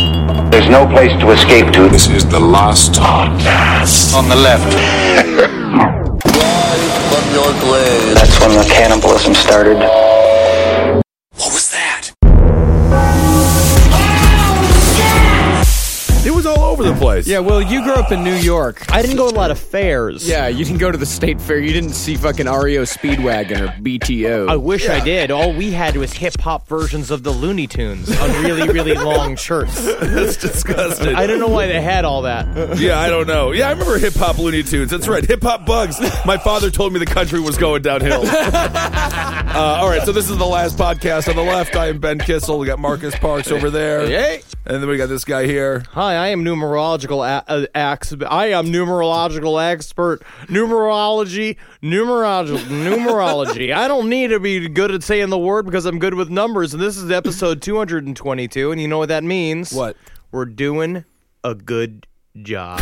There's no place to escape to. This is the last podcast. On the left. From your grave. That's when the cannibalism started. What was that? It was all over the place. Yeah, well, you grew up in New York. I didn't go to a lot of fairs. Yeah, you didn't go to the state fair. You didn't see fucking REO Speedwagon or BTO. I wish I did. All we had was hip-hop versions of the Looney Tunes on really, really long shirts. That's disgusting. I don't know why they had all that. Yeah, I don't know. Yeah, I remember hip-hop Looney Tunes. That's right. Hip-hop bugs. My father told me the country was going downhill. All right, so this is the last podcast. On the left, I am Ben Kissel. We got Marcus Parks over there. Hey. And then we got this guy here. Hi, I am numerological expert. Numerology. I don't need to be good at saying the word because I'm good with numbers. And this is episode 222. And you know what that means? What? We're doing a good job.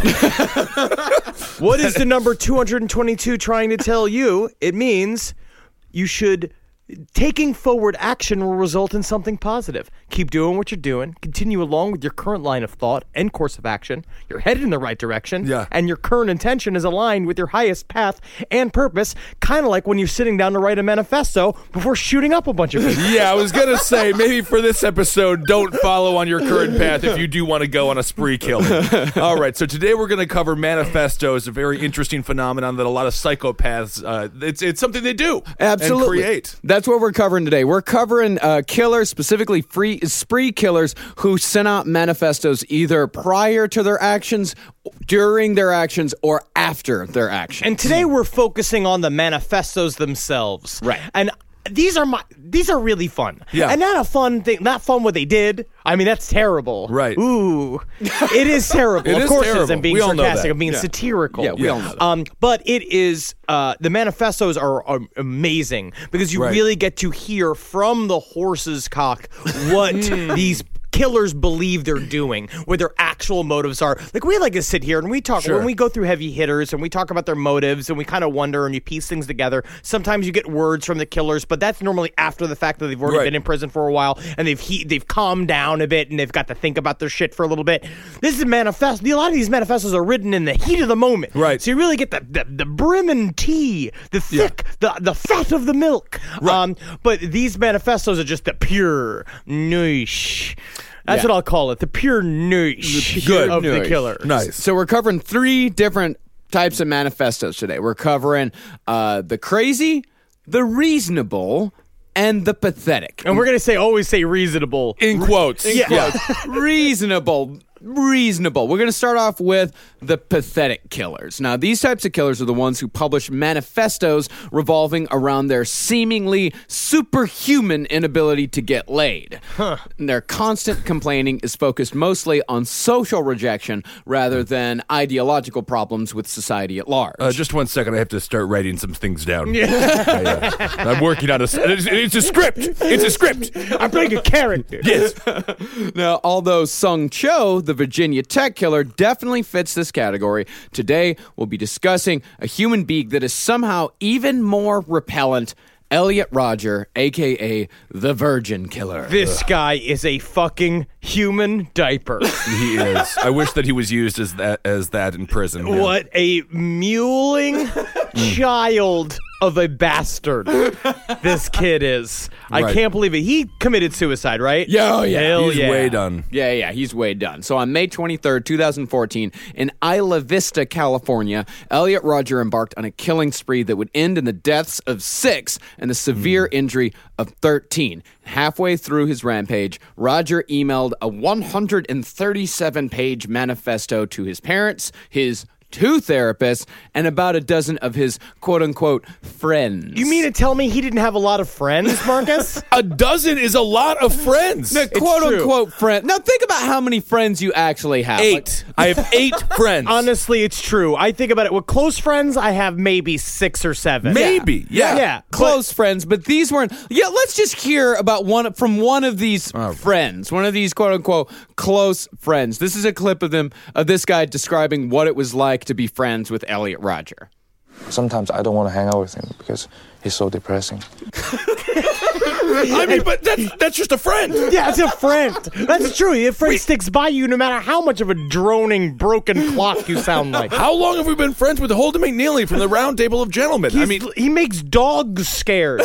What is the number 222 trying to tell you? It means you should... Taking forward action will result in something positive. Keep doing what you're doing. Continue along with your current line of thought and course of action. You're headed in the right direction. Yeah. And your current intention is aligned with your highest path and purpose. Kind of like when you're sitting down to write a manifesto before shooting up a bunch of people. Yeah, I was going to say, maybe for this episode, don't follow on your current path if you do want to go on a spree killing. All right, so today we're going to cover manifestos, a very interesting phenomenon that a lot of psychopaths, it's something they do. Absolutely. And create. That's what we're covering today. We're covering killers, specifically spree killers, who sent out manifestos either prior to their actions, during their actions, or after their actions. And today we're focusing on the manifestos themselves. Right. And these are really fun. Yeah. And not a fun thing, not fun what they did. I mean, that's terrible. Right. Ooh. It is terrible. It of is course terrible. it is. I'm being We all know sarcastic. that. I'm being Yeah. satirical. Yeah, we all know that. But it is, the manifestos are amazing because you Right. really get to hear from the horse's cock what these killers believe they're doing, what their actual motives are. Like, we like to sit here and we talk, Sure. when we go through heavy hitters and we talk about their motives and we kind of wonder and you piece things together. Sometimes you get words from the killers, but that's normally after the fact that they've already Right. been in prison for a while and they've calmed down a bit and they've got to think about their shit for a little bit. This is a manifesto. A lot of these manifestos are written in the heat of the moment. Right. So you really get the brimming tea, the thick, the fat of the milk. Right. But these manifestos are just the pure niche. That's Yeah. what I'll call it. The pure niche Good. of the Niche. killer. Nice. So we're covering 3 different types of manifestos today. We're covering the crazy, the reasonable, and the pathetic. And we're going to always say reasonable. In quotes. Yeah. Reasonable. We're going to start off with the pathetic killers. Now, these types of killers are the ones who publish manifestos revolving around their seemingly superhuman inability to get laid. And their constant complaining is focused mostly on social rejection rather than ideological problems with society at large. Just 1 second. I have to start writing some things down. I'm working on it's a script. It's a script. I'm playing a character. Yes. Now, although Sung Cho, the Virginia Tech killer, definitely fits this category, today we'll be discussing a human being that is somehow even more repellent, Elliot Rodger, a.k.a. the Virgin Killer. This guy is a fucking human diaper. He is. I wish that he was used as that in prison. Yeah. What a mewling child of a bastard this kid is. I Right. can't believe it. He committed suicide, right? Yeah, oh, yeah. Hell He's yeah. way done. Yeah, he's way done. So on May 23rd, 2014, in Isla Vista, California, Elliot Rodger embarked on a killing spree that would end in the deaths of 6 and the severe injury of 13. Halfway through his rampage, Rodger emailed a 137-page manifesto to his parents, his 2 therapists, and about a dozen of his quote-unquote friends. You mean to tell me he didn't have a lot of friends, Marcus? A dozen is a lot of friends. The quote-unquote friend. Now think about how many friends you actually have. 8. I have 8 friends. Honestly, it's true. I think about it. With close friends, I have maybe 6 or 7. Maybe. Yeah. Yeah. Close friends, but these weren't. Yeah, let's just hear about one of these friends, one of these quote unquote close friends. This is a clip of this guy describing what it was like to be friends with Elliot Rodger. Sometimes I don't want to hang out with him because he's so depressing. I mean, but that's just a friend. Yeah, it's a friend. That's true. Your friend sticks by you no matter how much of a droning, broken clock you sound like. How long have we been friends with Holden McNeely from the Round Table of Gentlemen? He makes dogs scared.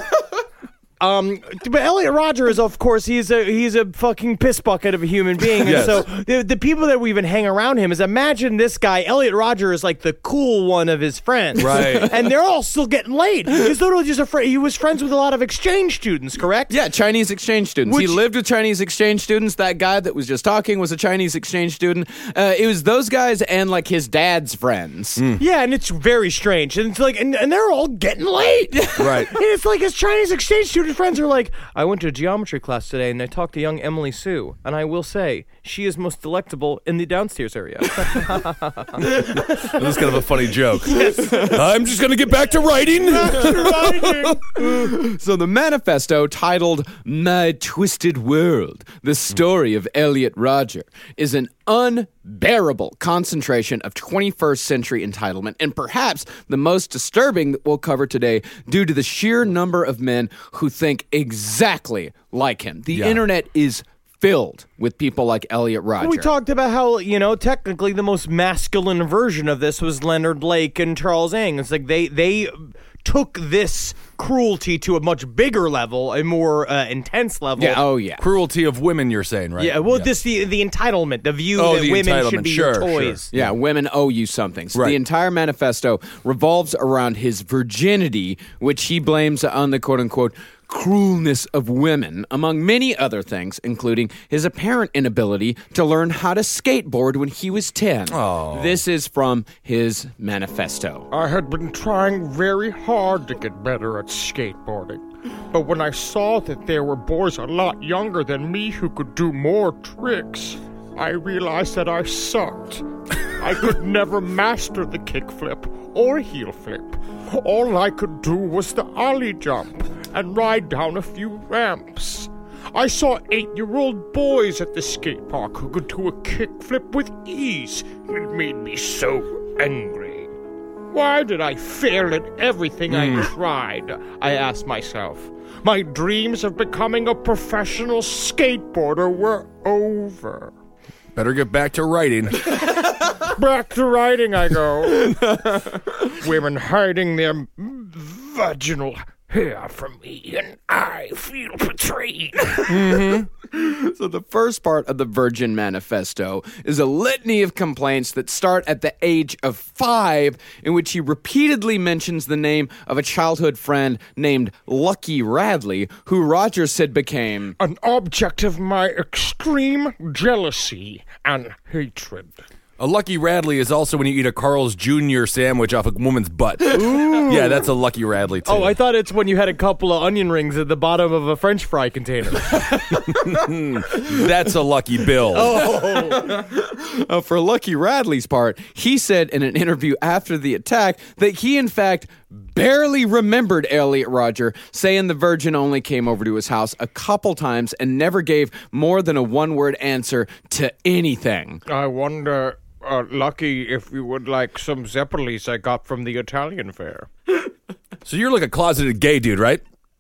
But Elliot Rodger is, of course, he's a fucking piss bucket of a human being. Yes. And so the people that we even hang around him is, imagine this guy, Elliot Rodger is like the cool one of his friends. Right. And they're all still getting laid. He's literally just he was friends with a lot of exchange students, correct? Yeah, Chinese exchange students. He lived with Chinese exchange students. That guy that was just talking was a Chinese exchange student. It was those guys and like his dad's friends. Yeah, and it's very strange. And it's like, and they're all getting laid. Right. And it's like his Chinese exchange student friends are like, I went to a geometry class today and I talked to young Emily Sue, and I will say, she is most delectable in the downstairs area. That's kind of a funny joke. Yes. I'm just going to get back to writing. So the manifesto, titled My Twisted World, the story of Elliot Rodger, is an unbearable concentration of 21st century entitlement, and perhaps the most disturbing that we'll cover today due to the sheer number of men who think exactly like him. The internet is filled with people like Elliot Rodger. We talked about how, technically the most masculine version of this was Leonard Blake and Charles Ng. It's like they took this cruelty to a much bigger level, a more intense level. Yeah, oh yeah. Cruelty of women, you're saying, right? Yeah, well, the entitlement, the view that the women should be your sure, toys. Yeah, women owe you something. So Right. the entire manifesto revolves around his virginity, which he blames on the quote-unquote cruelness of women, among many other things, including his apparent inability to learn how to skateboard when he was 10. Oh. This is from his manifesto. I had been trying very hard to get better at skateboarding, but when I saw that there were boys a lot younger than me who could do more tricks, I realized that I sucked. I could never master the kickflip or heel flip. All I could do was the ollie jump and ride down a few ramps. I saw 8-year-old boys at the skate park who could do a kickflip with ease. It made me so angry. Why did I fail at everything I tried? I asked myself. My dreams of becoming a professional skateboarder were over. Better get back to writing. Back to writing I go. Women hiding their vaginal hair from me, and I feel betrayed. So the first part of the Virgin Manifesto is a litany of complaints that start at the age of 5, in which he repeatedly mentions the name of a childhood friend named Lucky Radley, who Rodger said became An object of my extreme jealousy and hatred. A Lucky Radley is also when you eat a Carl's Jr. sandwich off a woman's butt. Ooh. Yeah, that's a Lucky Radley, too. Oh, I thought it's when you had a couple of onion rings at the bottom of a French fry container. That's a Lucky Bill. For Lucky Radley's part, he said in an interview after the attack that he, in fact, barely remembered Elliot Rodger, saying the Virgin only came over to his house a couple times and never gave more than a one-word answer to anything. I wonder, Lucky, if you would like some Zeppelis I got from the Italian fair. So you're like a closeted gay dude, right?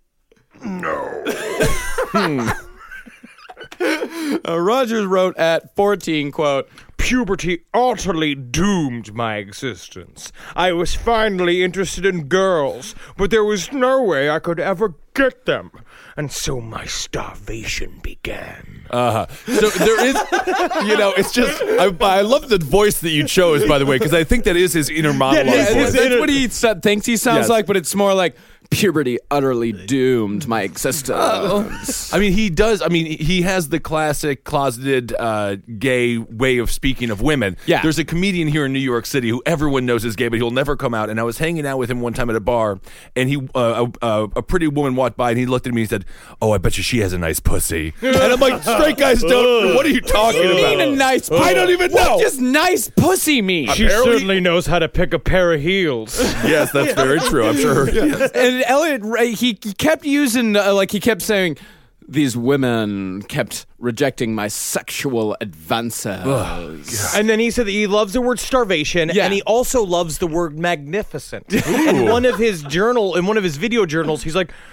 Rodgers wrote at 14, quote, Puberty utterly doomed my existence. I was finally interested in girls, but there was no way I could ever get them. And so my starvation began. So there is, it's just, I love the voice that you chose, by the way, because I think that is his inner monologue voice. That's what he thinks he sounds Yes. like, but it's more like, puberty utterly doomed my existence. I mean, he does. I mean, he has the classic closeted gay way of speaking of women. Yeah. There's a comedian here in New York City who everyone knows is gay, but he'll never come out. And I was hanging out with him one time at a bar, and he a pretty woman walked by, and he looked at me and he said, "Oh, I bet you she has a nice pussy." And I'm like, straight guys don't. What are you talking about? What do you mean a nice pussy? I don't even know. What does nice pussy mean? She certainly knows how to pick a pair of heels. Yes, that's very true. I'm sure. Yes. And Elliot, he kept using, he kept saying, these women kept rejecting my sexual advances. And then he said that he loves the word starvation, Yeah. and he also loves the word magnificent. In one of his video journals, he's like,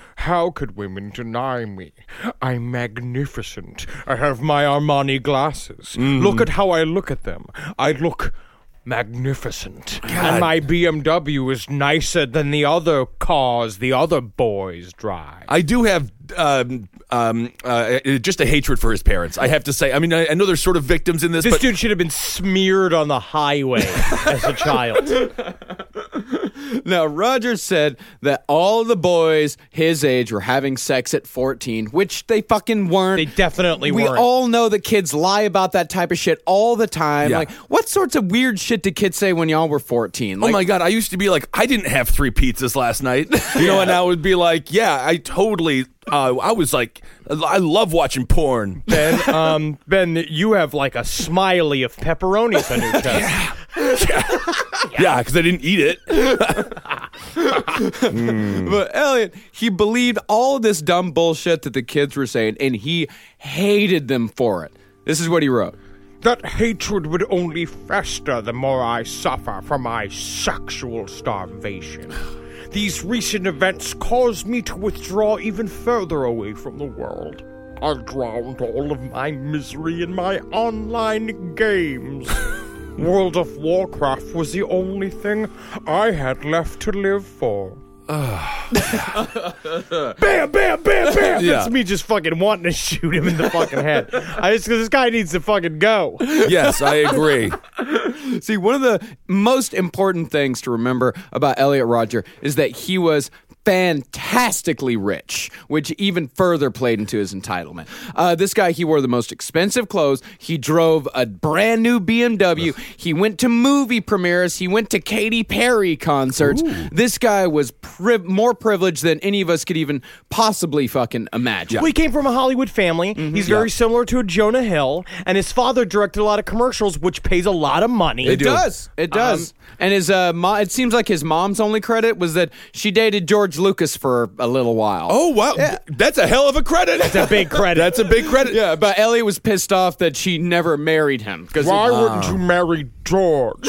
How could women deny me? I'm magnificent. I have my Armani glasses. Look at how I look at them. I look magnificent. And my BMW is nicer than the other cars the other boys drive. I do have just a hatred for his parents, I have to say. I mean, I know there's sort of victims in this, This but dude should have been smeared on the highway as a child. Now, Roger said that all the boys his age were having sex at 14, which they fucking weren't. They definitely we weren't. all know that kids lie about that type of shit all the time. Yeah. Like, what sorts of weird shit did kids say when y'all were 14? Like, oh my God, I used to be like, I didn't have 3 pizzas last night. You know, and I would be like, yeah, I totally, I was like, I love watching porn. Ben, you have like a smiley of pepperonis on your chest. Yeah, because I didn't eat it. But Elliot, he believed all of this dumb bullshit that the kids were saying, and he hated them for it. This is what he wrote. That hatred would only fester the more I suffer from my sexual starvation. These recent events caused me to withdraw even further away from the world. I drowned all of my misery in my online games. World of Warcraft was the only thing I had left to live for. Bam, bam, bam, bam. Yeah. That's me just fucking wanting to shoot him in the fucking head. This guy needs to fucking go. Yes, I agree. See, one of the most important things to remember about Elliot Rodger is that he was fantastically rich, which even further played into his entitlement. This guy, he wore the most expensive clothes. He drove a brand new BMW. He went to movie premieres. He went to Katy Perry concerts. Ooh. This guy was more privileged than any of us could even possibly fucking imagine. Well, he came from a Hollywood family. He's very similar to a Jonah Hill, and his father directed a lot of commercials, which pays a lot of money. It does. And his it seems like his mom's only credit was that she dated George Lucas for a little while. Oh, wow. Yeah. That's a hell of a credit. That's a big credit. That's a big credit. Yeah, but Elliot was pissed off that she never married him. Why wouldn't you marry George?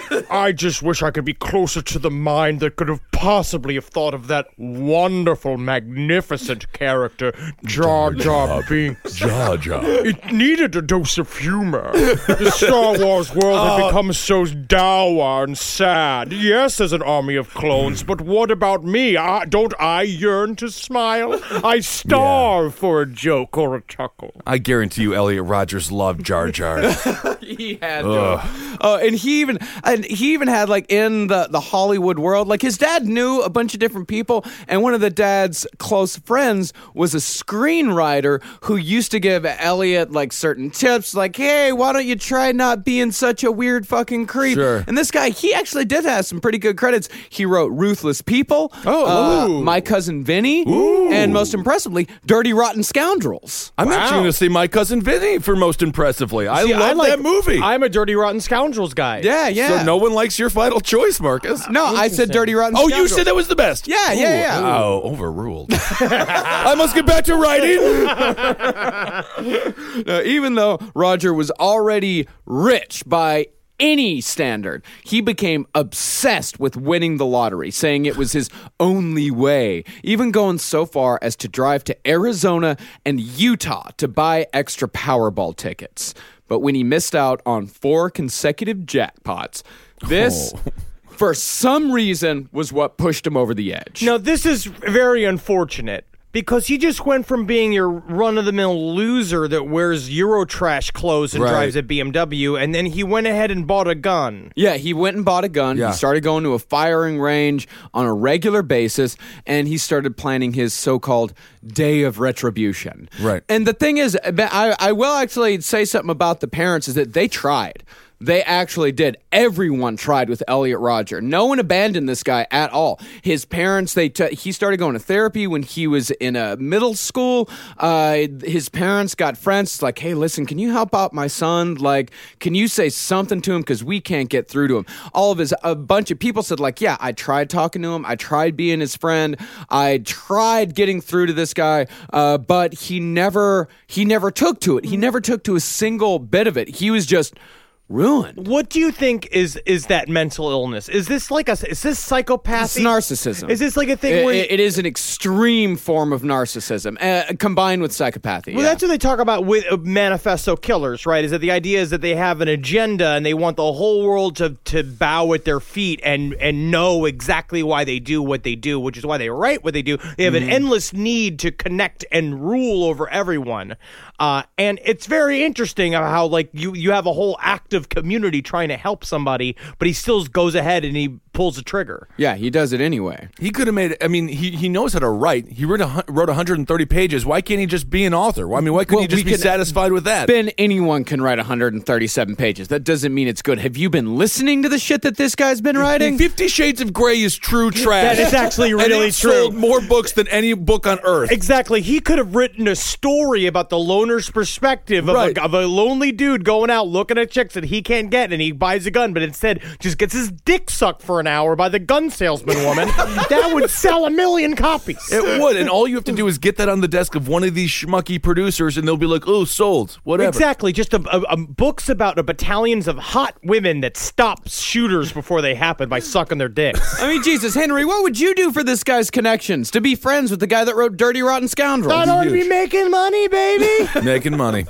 I just wish I could be closer to the mind that could have possibly have thought of that wonderful, magnificent character, Jar Jar Binks. Jar Jar. It needed a dose of humor. The Star Wars world had become so dour and sad. Yes, there's an army of clones, but what about me? Don't I yearn to smile? I starve for a joke or a chuckle. I guarantee you Elliot Rodgers loved Jar Jar. He had to. And he even had, like, in the Hollywood world, like, his dad knew a bunch of different people, and one of the dad's close friends was a screenwriter who used to give Elliot, like, certain tips, like, hey, why don't you try not being such a weird fucking creep? Sure. And this guy, he actually did have some pretty good credits. He wrote Ruthless People, My Cousin Vinny, and most impressively, Dirty Rotten Scoundrels. I'm actually going to say My Cousin Vinny for most impressively. I love that movie. I'm a Dirty Rotten Scoundrels guy. Yeah. So no one likes your final choice, Marcus? No, I said Dirty Rotten Oh, Scoundrels. you said that was the best? Yeah. Oh, overruled. I must get back to writing. Now, even though Roger was already rich by any standard, he became obsessed with winning the lottery, saying it was his only way, even going so far as to drive to Arizona and Utah to buy extra Powerball tickets. But when he missed out on 4 consecutive jackpots, this, for some reason, was what pushed him over the edge. Now, this is very unfortunate. Because he just went from being your run-of-the-mill loser that wears Eurotrash clothes and drives a BMW, and then he went ahead and bought a gun. Yeah, he went and bought a gun. Yeah. He started going to a firing range on a regular basis, and he started planning his so-called Day of Retribution. Right. And the thing is, I will actually say something about the parents, is that they tried. They actually did. Everyone tried with Elliot Rodger. No one abandoned this guy at all. His parents, he started going to therapy when he was in a middle school. His parents got friends like, hey, listen, can you help out my son? Like, can you say something to him? Because we can't get through to him. A bunch of people said, like, yeah, I tried talking to him. I tried being his friend. I tried getting through to this guy, but he never took to it. He never took to a single bit of it. He was just ruined. What do you think is that mental illness? Is this like is this psychopathy? It's narcissism. Is this like a thing where it is an extreme form of narcissism combined with psychopathy? Well, that's what they talk about with manifesto killers, right? Is that the idea is that they have an agenda and they want the whole world to bow at their feet and know exactly why they do what they do, which is why they write what they do. They have an endless need to connect and rule over everyone. And it's very interesting how like you have a whole active community trying to help somebody, but he still goes ahead and he pulls the trigger. Yeah, he does it anyway. He could have made. I mean, he knows how to write. He wrote 130 pages. Why can't he just be an author? Well, I mean, why couldn't he just be satisfied with that? Ben, anyone can write 137 pages. That doesn't mean it's good. Have you been listening to the shit that this guy's been writing? 50 Shades of Grey is true trash. That is actually and really it true. sold more books than any book on earth. Exactly. He could have written a story about the loner's perspective of a lonely dude going out looking at chicks that he can't get, and he buys a gun, but instead just gets his dick sucked for an hour by the gun salesman woman. That would sell 1 million copies. It would, and all you have to do is get that on the desk of one of these schmucky producers, and they'll be like, "Oh, sold, whatever." Exactly, just books about battalions of hot women that stop shooters before they happen by sucking their dicks. I mean, Jesus, Henry, what would you do for this guy's connections? To be friends with the guy that wrote Dirty Rotten Scoundrels? I don't be making money, baby. Making money.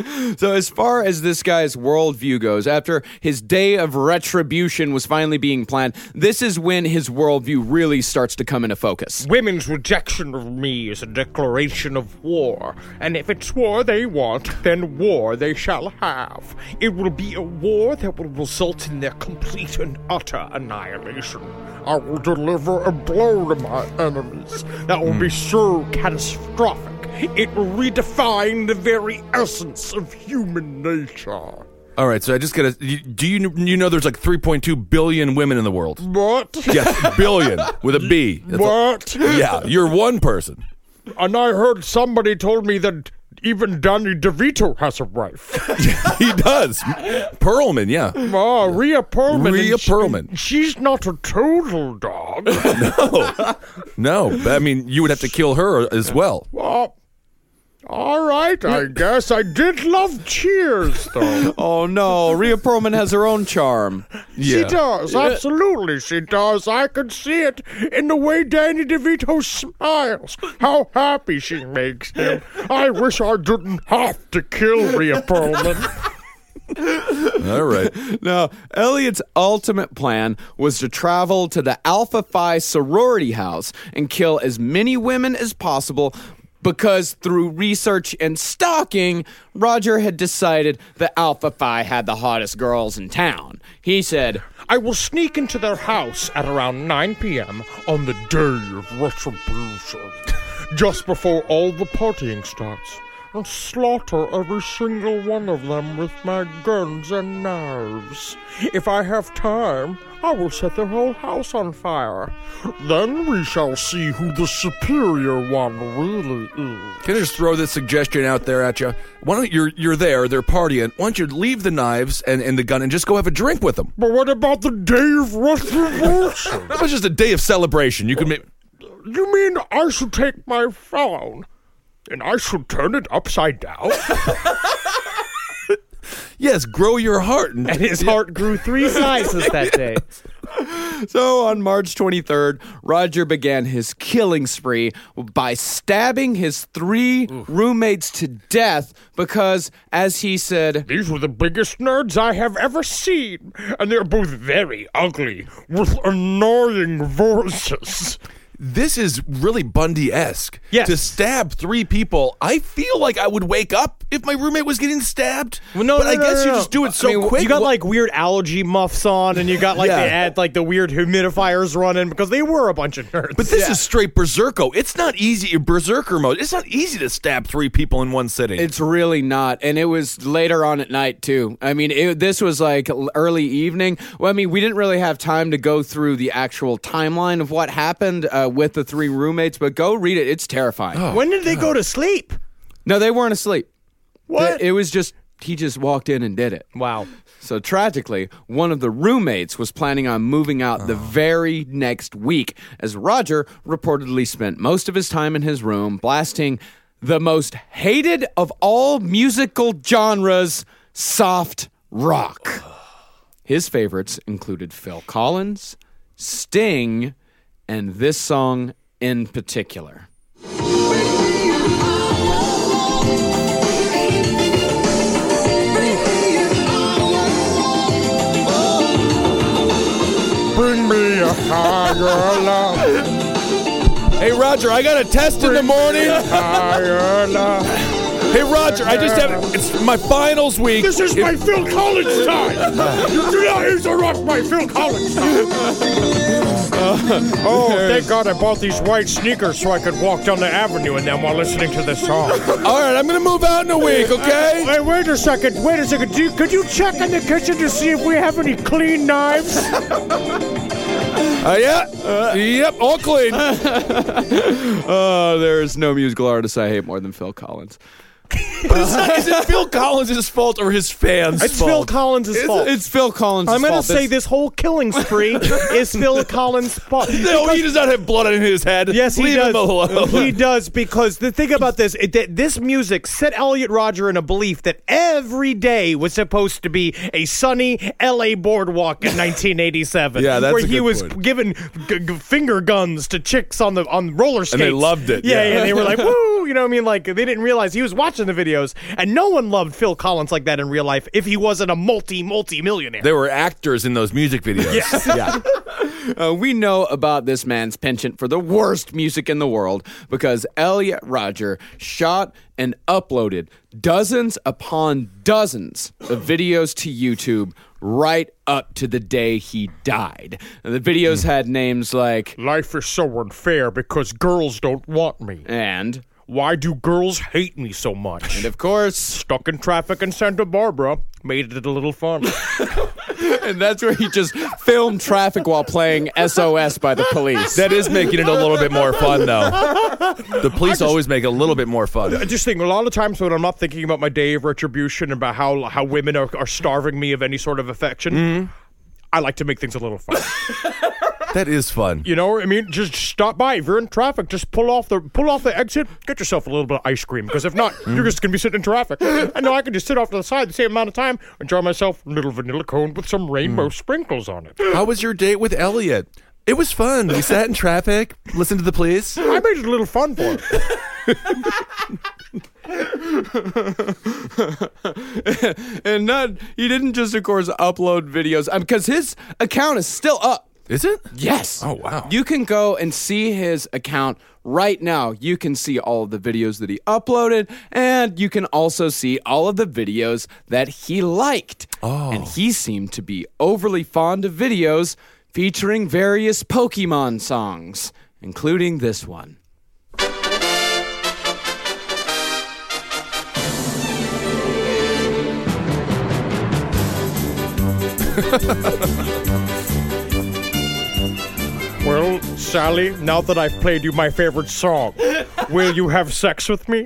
So as far as this guy's worldview goes, after his day of retribution was finally being planned, this is when his worldview really starts to come into focus. Women's rejection of me is a declaration of war, and if it's war they want, then war they shall have. It will be a war that will result in their complete and utter annihilation. I will deliver a blow to my enemies that will be so catastrophic, it will redefine the very essence of human nature. All right, so I just gotta. Do you know there's like 3.2 billion women in the world? What? Yes, billion with a B. That's What? Yeah, you're one person. And I heard somebody told me that even Danny DeVito has a wife. He does. Perlman, yeah. Rhea Perlman. Rhea Perlman. She's not a total dog. No, but I mean, you would have to kill her as well. All right, I guess. I did love Cheers, though. Oh no, Rhea Perlman has her own charm. Yeah. She does, absolutely she does. I could see it in the way Danny DeVito smiles. How happy she makes him. I wish I didn't have to kill Rhea Perlman. All right. Now, Elliot's ultimate plan was to travel to the Alpha Phi sorority house and kill as many women as possible, because through research and stalking, Roger had decided that Alpha Phi had the hottest girls in town. He said, I will sneak into their house at around 9 p.m. on the day of retribution, just before all the partying starts, and slaughter every single one of them with my guns and knives. If I have time, I will set their whole house on fire. Then we shall see who the superior one really is. Can I just throw this suggestion out there at you? Why don't you're there, they're partying. Why don't you leave the knives and the gun and just go have a drink with them? But what about the day of retribution? That was just a day of celebration. You could make... You mean I should take my phone and I should turn it upside down? Yes, grow your heart. And his heart grew 3 sizes that day. So on March 23rd, Roger began his killing spree by stabbing his 3 roommates to death because, as he said, These were the biggest nerds I have ever seen, and they're both very ugly, with annoying voices. This is really Bundy-esque. Yes. To stab 3 people, I feel like I would wake up if my roommate was getting stabbed. Well, no, but no, I no, guess no, you no. just do it so quick. You got like weird allergy muffs on, and you got like Yeah. the weird humidifiers running because they were a bunch of nerds. But this is straight Berserko. It's not easy, Berserker mode. It's not easy to stab 3 people in one sitting. it's really not. And it was later on at night, too. I mean, this was like early evening. Well, I mean, we didn't really have time to go through the actual timeline of what happened with the 3 roommates, but go read it. It's terrifying. When did they go to sleep? No, they weren't asleep. What? It was just, he just walked in and did it. Wow. So tragically, one of the roommates was planning on moving out the very next week, as Roger reportedly spent most of his time in his room blasting the most hated of all musical genres, soft rock. His favorites included Phil Collins, Sting, and this song in particular. Bring me a higher love. Hey, Roger, I got a test in the morning. Higher love. Hey, Roger, I just have... It's my finals week. This is my Phil Collins time. You do not interrupt my Phil Collins time. Thank God I bought these white sneakers so I could walk down the avenue in them while listening to this song. All right, I'm going to move out in a week, okay? Hey, wait a second. Could you check in the kitchen to see if we have any clean knives? Yep, all clean. There is no musical artist I hate more than Phil Collins. Is it Phil Collins' fault or his fans' It's fault? Phil Collins' fault. It's Phil Collins' fault. I'm going to say this whole killing spree is Phil Collins' fault. No, he does not have blood on his head. Yes, he Leave does. him alone. He does, because the thing about this music set Elliot Rodger in a belief that every day was supposed to be a sunny L.A. boardwalk in 1987. Yeah, that's where a he good was point. giving finger guns to chicks on roller skates, And they loved it, Yeah, yeah. and they were like, "Woo!" You know what I mean? Like, they didn't realize he was watching the videos, and no one loved Phil Collins like that in real life if he wasn't a multi-millionaire. There were actors in those music videos. Yes. Yeah. We know about this man's penchant for the worst music in the world because Elliot Rodger shot and uploaded dozens upon dozens of videos to YouTube right up to the day he died. And the videos had names like... Life is so unfair because girls don't want me. And... Why do girls hate me so much? And of course... Stuck in traffic in Santa Barbara made it a little fun. And that's where he just filmed traffic while playing SOS by the Police. That is making it a little bit more fun, though. The police always make it a little bit more fun. I just think a lot of times when I'm not thinking about my day of retribution and about how women are starving me of any sort of affection, I like to make things a little fun. That is fun. You know, I mean, just stop by. If you're in traffic, just pull off the exit, get yourself a little bit of ice cream. Because if not, you're just gonna be sitting in traffic. I know I can just sit off to the side the same amount of time, enjoy myself a little vanilla cone with some rainbow sprinkles on it. How was your date with Elliot? It was fun. We sat in traffic, listened to the police. I made it a little fun for him. And he didn't just, of course, upload videos because his account is still up. Is it? Yes. Oh, wow. You can go and see his account right now. You can see all of the videos that he uploaded, and you can also see all of the videos that he liked. Oh. And he seemed to be overly fond of videos featuring various Pokemon songs, including this one. Well, Sally, now that I've played you my favorite song, will you have sex with me?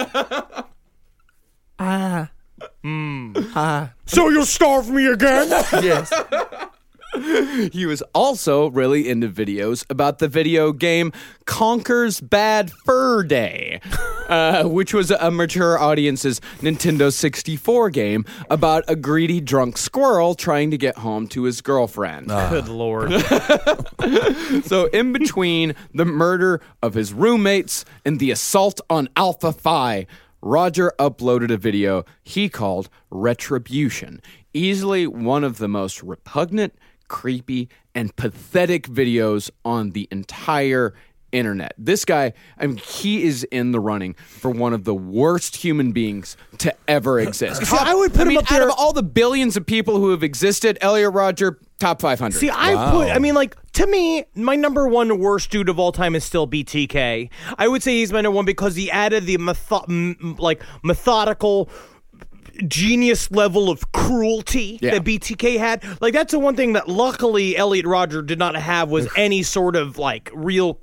So you'll starve me again? Yes. He was also really into videos about the video game Conker's Bad Fur Day, which was a mature audience's Nintendo 64 game about a greedy drunk squirrel trying to get home to his girlfriend. Good Lord. So in between the murder of his roommates and the assault on Alpha Phi, Rodger uploaded a video he called Retribution, easily one of the most repugnant, creepy, and pathetic videos on the entire internet. This guy, I mean, he is in the running for one of the worst human beings to ever exist. See, I would put him up there- out of all the billions of people who have existed, Elliot Rodger, top 500. See, to me, my number one worst dude of all time is still BTK. I would say he's my number one because he added the methodical genius level of cruelty that BTK had. Like, that's the one thing that luckily Elliot Rodger did not have was any sort of like real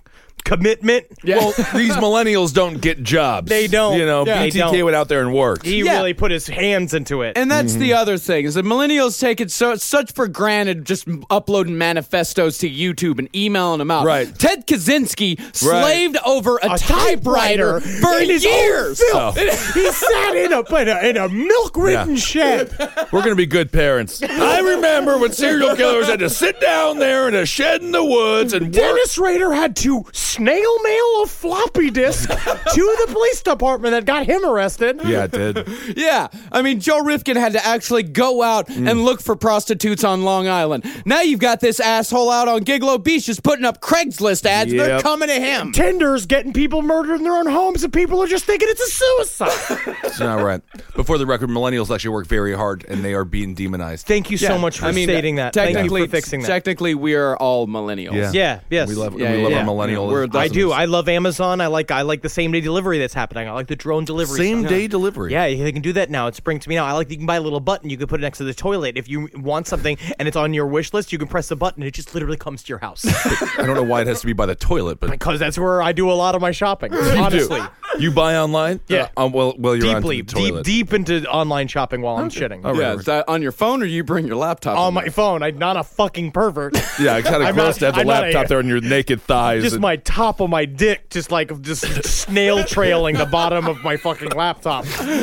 commitment. Well, these millennials don't get jobs. They don't. You know, They BTK don't. went out there and worked. He really put his hands into it. And that's the other thing, is that millennials take it such for granted just uploading manifestos to YouTube and emailing them out. Right. Ted Kaczynski slaved over a typewriter for in his years. own filth. He sat in a milk-ridden shed. We're going to be good parents. I remember when serial killers had to sit down there in a shed in the woods and work. Dennis Rader had to snail mail a floppy disk to the police department that got him arrested. Yeah, it did. Yeah. I mean, Joe Rifkin had to actually go out and look for prostitutes on Long Island. Now you've got this asshole out on Gigolo Beach just putting up Craigslist ads. Yep. They're coming to him. Tinder's getting people murdered in their own homes, and people are just thinking it's a suicide. It's not right. Before the record, millennials actually work very hard, and they are being demonized. Thank you so much for stating that. Thank you for fixing that. Technically, we are all millennials. Yeah, yes. We love Yeah, our yeah. millennial. We're I do. I love Amazon. I like the same day delivery that's happening. I like the drone delivery. Same stuff. day delivery. Yeah, they can do that now. It's Bring to Me Now. I like that you can buy a little button. You can put it next to the toilet. If you want something and it's on your wish list, you can press the button and it just literally comes to your house. I don't know why it has to be by the toilet, but Because that's where I do a lot of my shopping. Honestly. you buy online. Yeah. Well, you're Deeply, onto the toilet. deep into online shopping while I'm shitting. Oh, Yeah, right. is that on your phone, or you bring your laptop? On my phone. I'm not a fucking pervert. Yeah, it's kind of I'm gross not- to have the I'm not laptop a- there on your naked thighs. Just and- my top of my dick, just snail trailing the bottom of my fucking laptop.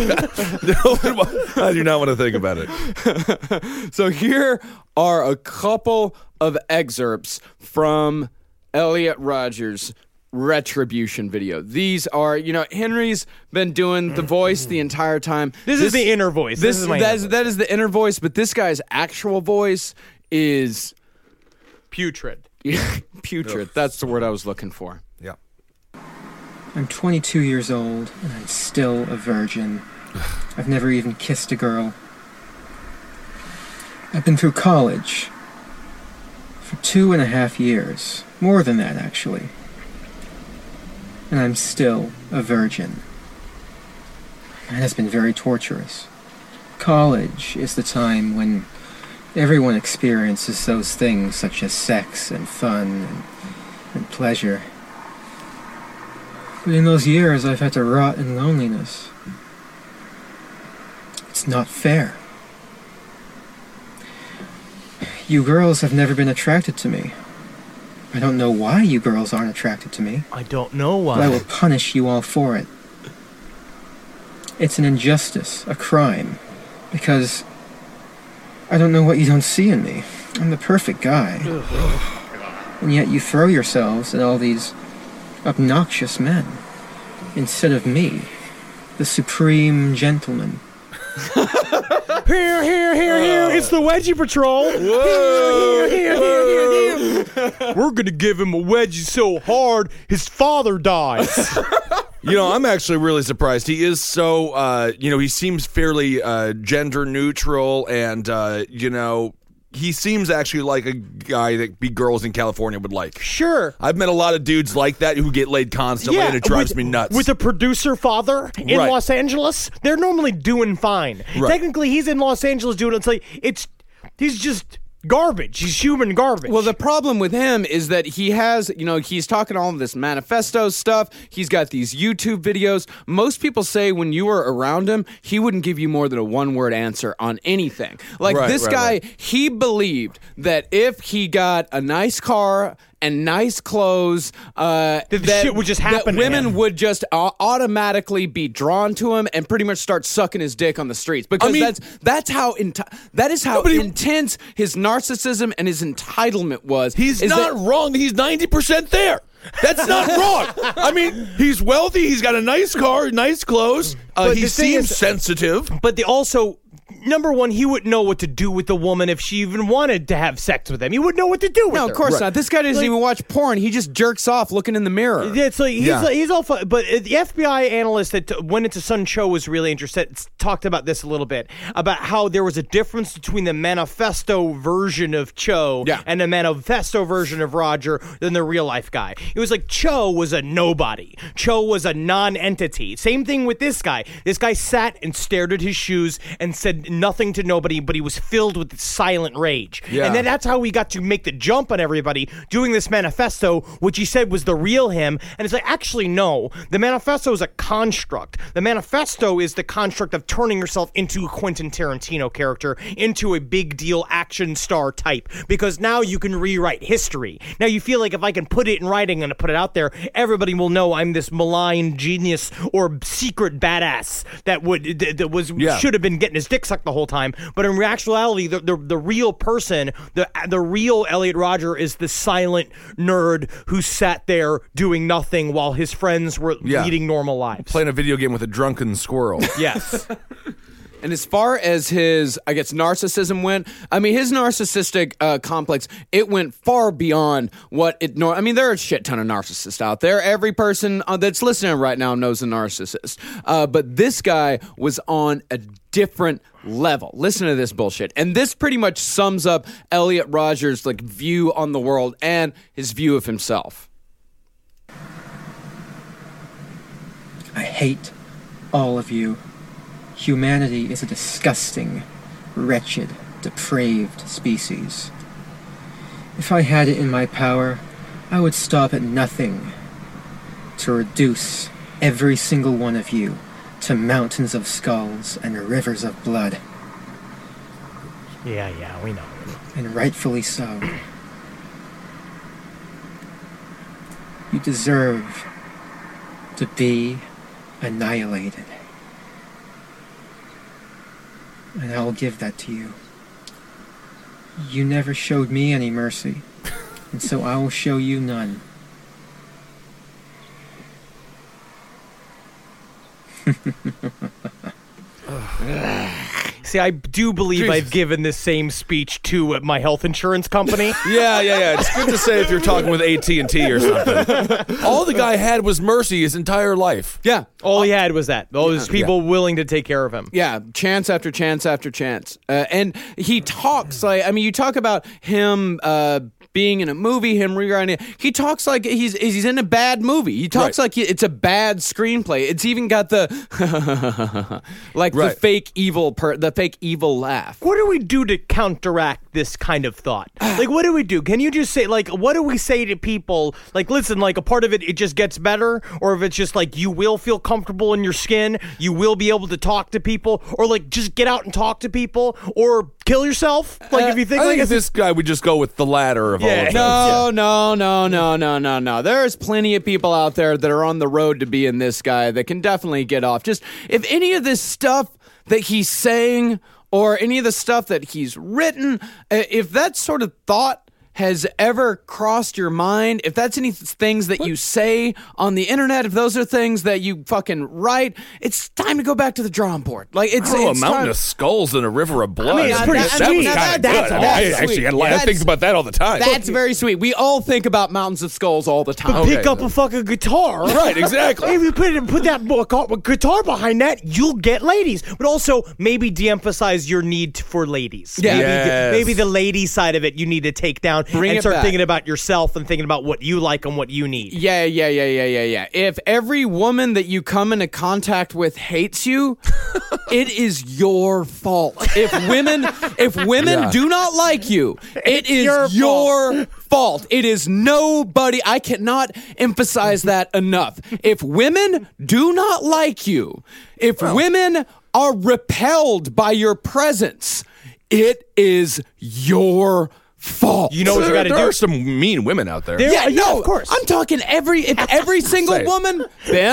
I do not want to think about it. So here are a couple of excerpts from Elliot Rogers' Retribution video. These are, Henry's been doing the voice the entire time. This is the inner voice. This is my inner voice. That is the inner voice, but this guy's actual voice is Putrid. putrid. That's the word I was looking for. Yeah. I'm 22 years old, and I'm still a virgin. I've never even kissed a girl. I've been through college for 2.5 years. More than that, actually. And I'm still a virgin. And it's been very torturous. College is the time when everyone experiences those things such as sex and fun and pleasure. But in those years, I've had to rot in loneliness. It's not fair. You girls have never been attracted to me. I don't know why you girls aren't attracted to me, I don't know but I why. will punish you all for it. It's an injustice, a crime, because I don't know what you don't see in me. I'm the perfect guy. And yet you throw yourselves at all these obnoxious men instead of me, the supreme gentleman. Here. It's the Wedgie Patrol. Here. We're going to give him a wedgie so hard his father dies. I'm actually really surprised. He is so, he seems fairly gender neutral, and, he seems actually like a guy that girls in California would like. Sure. I've met a lot of dudes like that who get laid constantly, and it drives me nuts. With a producer father in Right. Los Angeles, they're normally doing fine. Right. Technically, he's in Los Angeles doing he's just garbage. He's human garbage. Well, the problem with him is that he has, he's talking all of this manifesto stuff. He's got these YouTube videos. Most people say when you were around him, he wouldn't give you more than a one-word answer on anything. Like Right, this right, guy, right. he believed that if he got a nice car and nice clothes, that shit would just happen That to women him. would just automatically be drawn to him and pretty much start sucking his dick on the streets because that is how intense his narcissism and his entitlement was. He's not wrong. He's 90% there. That's not wrong. I mean, he's wealthy. He's got a nice car, nice clothes. But He the thing seems is- sensitive. But they also, number one, he wouldn't know what to do with the woman if she even wanted to have sex with him. He wouldn't know what to do with her. No, of course not. This guy doesn't even watch porn. He just jerks off looking in the mirror. Yeah, it's like he's all fun. But the FBI analyst that went into Sun Cho was really interested. Talked about this a little bit about how there was a difference between the manifesto version of Cho and the manifesto version of Roger than the real life guy. It was like Cho was a nobody. Cho was a non-entity. Same thing with this guy. This guy sat and stared at his shoes and said nothing to nobody, but he was filled with silent rage. Yeah. And then that's how he got to make the jump on everybody, doing this manifesto, which he said was the real him. And it's like, actually, no. The manifesto is a construct. The manifesto is the construct of turning yourself into a Quentin Tarantino character, into a big deal action star type, because now you can rewrite history. Now you feel like if I can put it in writing and put it out there, everybody will know I'm this malign genius or secret badass that should have been getting his dick sucked the whole time. But in actuality, the real person, the real Elliot Rodger is the silent nerd who sat there doing nothing while his friends were leading normal lives. Playing a video game with a drunken squirrel. Yes. And as far as his, I guess, narcissism went, I mean, his narcissistic complex, it went far beyond what it I mean, there are a shit ton of narcissists out there. Every person that's listening right now knows a narcissist. But this guy was on a different level. Listen to this bullshit. And this pretty much sums up Elliot Rodger's like view on the world and his view of himself. I hate all of you. Humanity is a disgusting, wretched, depraved species. If I had it in my power, I would stop at nothing to reduce every single one of you to mountains of skulls and rivers of blood. Yeah, we know. And rightfully so. You deserve to be annihilated. And I will give that to you. You never showed me any mercy, and so I will show you none. See, I do believe I've given this same speech to my health insurance company. Yeah. It's good to say if you're talking with AT&T or something. All the guy had was mercy his entire life. Yeah. All he had was that. All those people willing to take care of him. Yeah, chance after chance after chance. And he talks like, I mean, you talk about him being in a movie, him rewriting it. He talks like he's in a bad movie. He talks like it's a bad screenplay. It's even got the the fake evil laugh. What do we do to counteract this kind of thought? Like, what do we do? Can you just say, like, what do we say to people? Like, listen, like, a part of it just gets better, or if it's just like you will feel comfortable in your skin, you will be able to talk to people, or like just get out and talk to people, or kill yourself. Like, if you think, I think this guy would just go with the latter of all of those. No. There's plenty of people out there that are on the road to being this guy that can definitely get off. Just if any of this stuff that he's saying or any of the stuff that he's written, if that sort of thought has ever crossed your mind, if that's any things that you say on the internet, if those are things that you fucking write, it's time to go back to the drawing board. Like, it's a mountain of skulls and a river of blood. I mean, it's pretty that was kind of good. I think about that all the time. That's very sweet. We all think about mountains of skulls all the time. But pick up a fucking guitar. Right, exactly. If you put that guitar behind that, you'll get ladies. But also, maybe de-emphasize your need for ladies. Yeah. Maybe the lady side of it you need to take down. Bring and start back. thinking about yourself and thinking about what you like and what you need. Yeah. If every woman that you come into contact with hates you, it is your fault. If women do not like you, it is your fault. It is nobody. I cannot emphasize that enough. If women do not like you, if women are repelled by your presence, it is your fault. You know what you got to do? There are some mean women out there. Of course. I'm talking every single woman.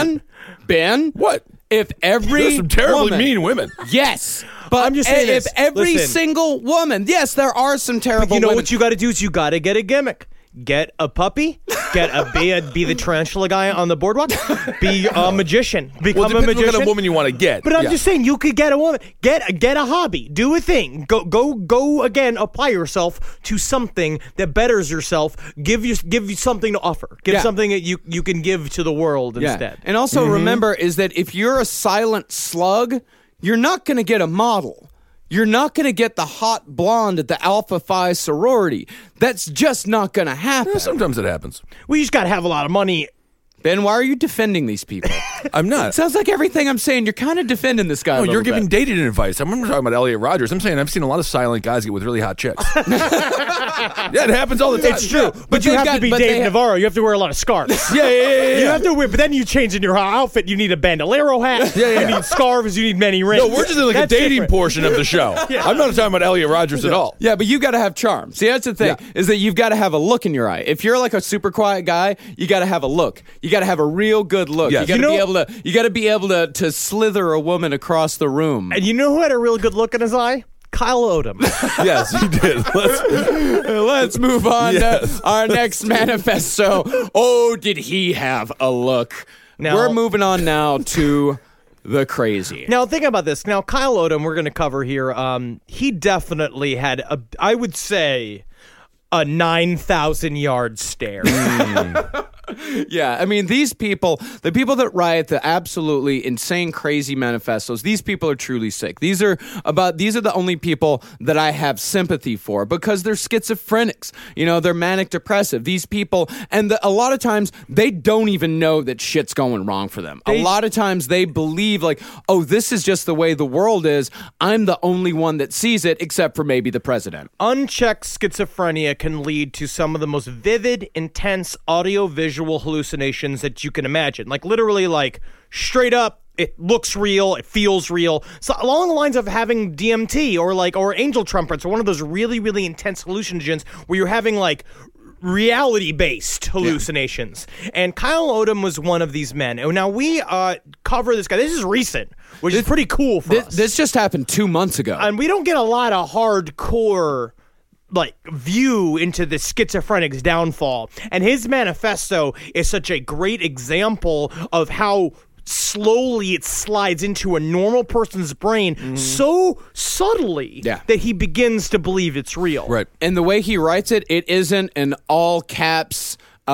Ben. What? If every There's some terribly mean women. Yes. But I'm just saying if this. every Listen. single woman, yes, there are some terrible But you know women. what you got to do is you got to get a gimmick. Get a puppy. Be the tarantula guy on the boardwalk. Be a magician. Become Well, it a depends magician. what kind of woman you want to get. But I'm just saying, you could get a woman. Get a hobby. Do a thing. Go again. Apply yourself to something that betters yourself. Give you something to offer. Give something that you can give to the world instead. And also remember is that if you're a silent slug, you're not going to get a model. You're not going to get the hot blonde at the Alpha Phi sorority. That's just not going to happen. Sometimes it happens. We just got to have a lot of money. Ben, why are you defending these people? I'm not. Sounds like everything I'm saying, you're kind of defending this guy. No, a you're little giving bit. dating advice. I remember talking about Elliot Rodgers. I'm saying I've seen a lot of silent guys get with really hot chicks. Yeah, it happens all the time. It's true, but you they've have got- to be but Dave they- Navarro. You have to wear a lot of scarves. Yeah. You have to wear, but then you change in your outfit. You need a bandolero hat. Yeah. You need scarves. You need many rings. No, we're just in like a That's dating different. portion of the show. I'm not talking about Elliot Rodgers at all. Yeah, but you got to have charm. See, that's the thing, is that you've got to have a look in your eye. If you're like a super quiet guy, you got to have a look. You got to have a real good look. Yes. You got to You be know- able to. You got to be able to slither a woman across the room. And you know who had a real good look in his eye? Kyle Odom. Yes, he did. Let's move on Yes. to our next manifesto. Oh, did he have a look? Now- We're moving on now to the crazy. Now, think about this. Now, Kyle Odom, we're going to cover here. He definitely had, I would say, a 9,000-yard stare. Yeah, I mean, these people, the people that write the absolutely insane, crazy manifestos, these people are truly sick. These are the only people that I have sympathy for because they're schizophrenics. You know, they're manic depressive. These people, and a lot of times, they don't even know that shit's going wrong for them. A lot of times, they believe, like, oh, this is just the way the world is. I'm the only one that sees it, except for maybe the president. Unchecked schizophrenia can lead to some of the most vivid, intense audio-visual hallucinations that you can imagine. Like, literally, like, straight up, it looks real, it feels real. So along the lines of having DMT or angel trumpets or one of those really, really intense hallucinogens where you're having, like, reality-based hallucinations. Yeah. And Kyle Odom was one of these men. And now we cover this guy. This is recent, which is pretty cool for us. This just happened 2 months ago. And we don't get a lot of hardcore view into the schizophrenic's downfall. And his manifesto is such a great example of how slowly it slides into a normal person's brain so subtly that he begins to believe it's real. Right. And the way he writes it, it isn't an all caps,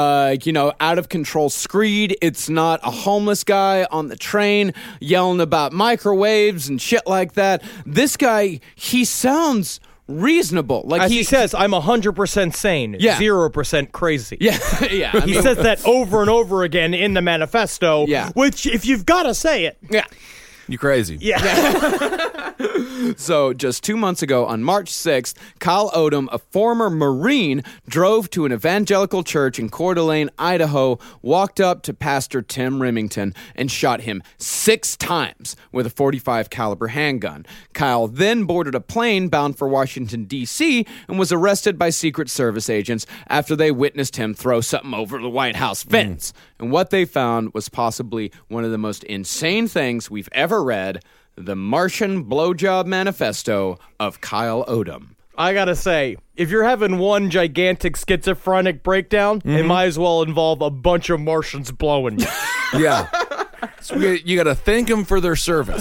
out of control screed. It's not a homeless guy on the train yelling about microwaves and shit like that. This guy, he sounds reasonable. Like As he says, I'm 100% sane, 0% crazy. Yeah, yeah. He says that over and over again in the manifesto, which, if you've got to say it. Yeah. You crazy. Yeah. So just 2 months ago, on March 6th, Kyle Odom, a former Marine, drove to an evangelical church in Coeur d'Alene, Idaho, walked up to Pastor Tim Remington, and shot him 6 times with a .45 caliber handgun. Kyle then boarded a plane bound for Washington, D.C., and was arrested by Secret Service agents after they witnessed him throw something over the White House fence. And what they found was possibly one of the most insane things we've ever read: the Martian Blowjob Manifesto of Kyle Odom. I gotta say, if you're having one gigantic schizophrenic breakdown, it might as well involve a bunch of Martians blowing you. Yeah. So you got to thank them for their service.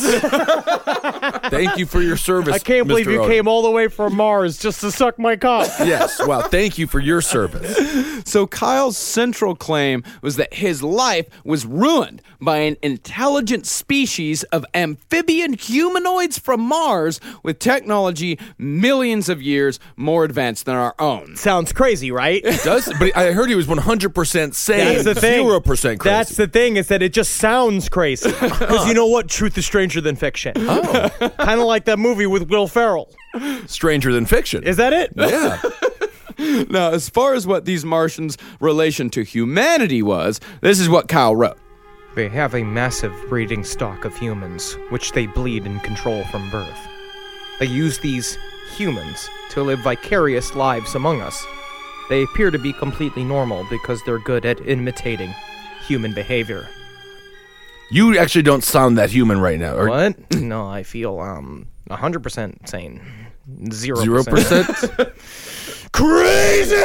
Thank you for your service. I can't believe Mr. you Odom. came all the way from Mars just to suck my cock. Yes. Well, thank you for your service. So Kyle's central claim was that his life was ruined by an intelligent species of amphibian humanoids from Mars with technology millions of years more advanced than our own. Sounds crazy, right? But I heard he was 100% sane. That's the thing. 0% crazy. That's the thing, is that it just sounds crazy. Because you know what? Truth is stranger than fiction. Oh. Kind of like that movie with Will Ferrell. Stranger than fiction. Is that it? Yeah. Now, as far as what these Martians' relation to humanity was, this is what Kyle wrote. They have a massive breeding stock of humans, which they bleed and control from birth. They use these humans to live vicarious lives among us. They appear to be completely normal because they're good at imitating human behavior. You actually don't sound that human right now. Or What? No, I feel 100% sane. 0%. 0%? Crazy!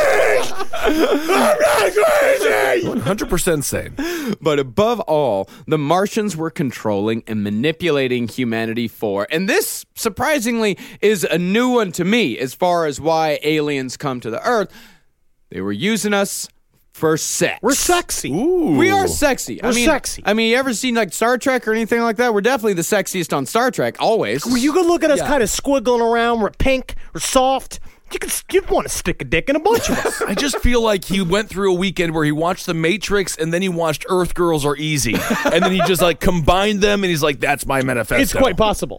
I'm not crazy! 100% sane. But above all, the Martians were controlling and manipulating humanity for, and this, surprisingly, is a new one to me as far as why aliens come to the Earth. They were using us for sex. We're sexy. We are sexy. We're sexy. I mean, you ever seen like Star Trek or anything like that? We're definitely the sexiest on Star Trek, always. Well, you can look at us kind of squiggling around. We're pink. We're soft. You'd want to stick a dick in a bunch of us. I just feel like he went through a weekend where he watched The Matrix and then he watched Earth Girls Are Easy. And then he just like combined them and he's like, that's my manifesto. It's quite possible.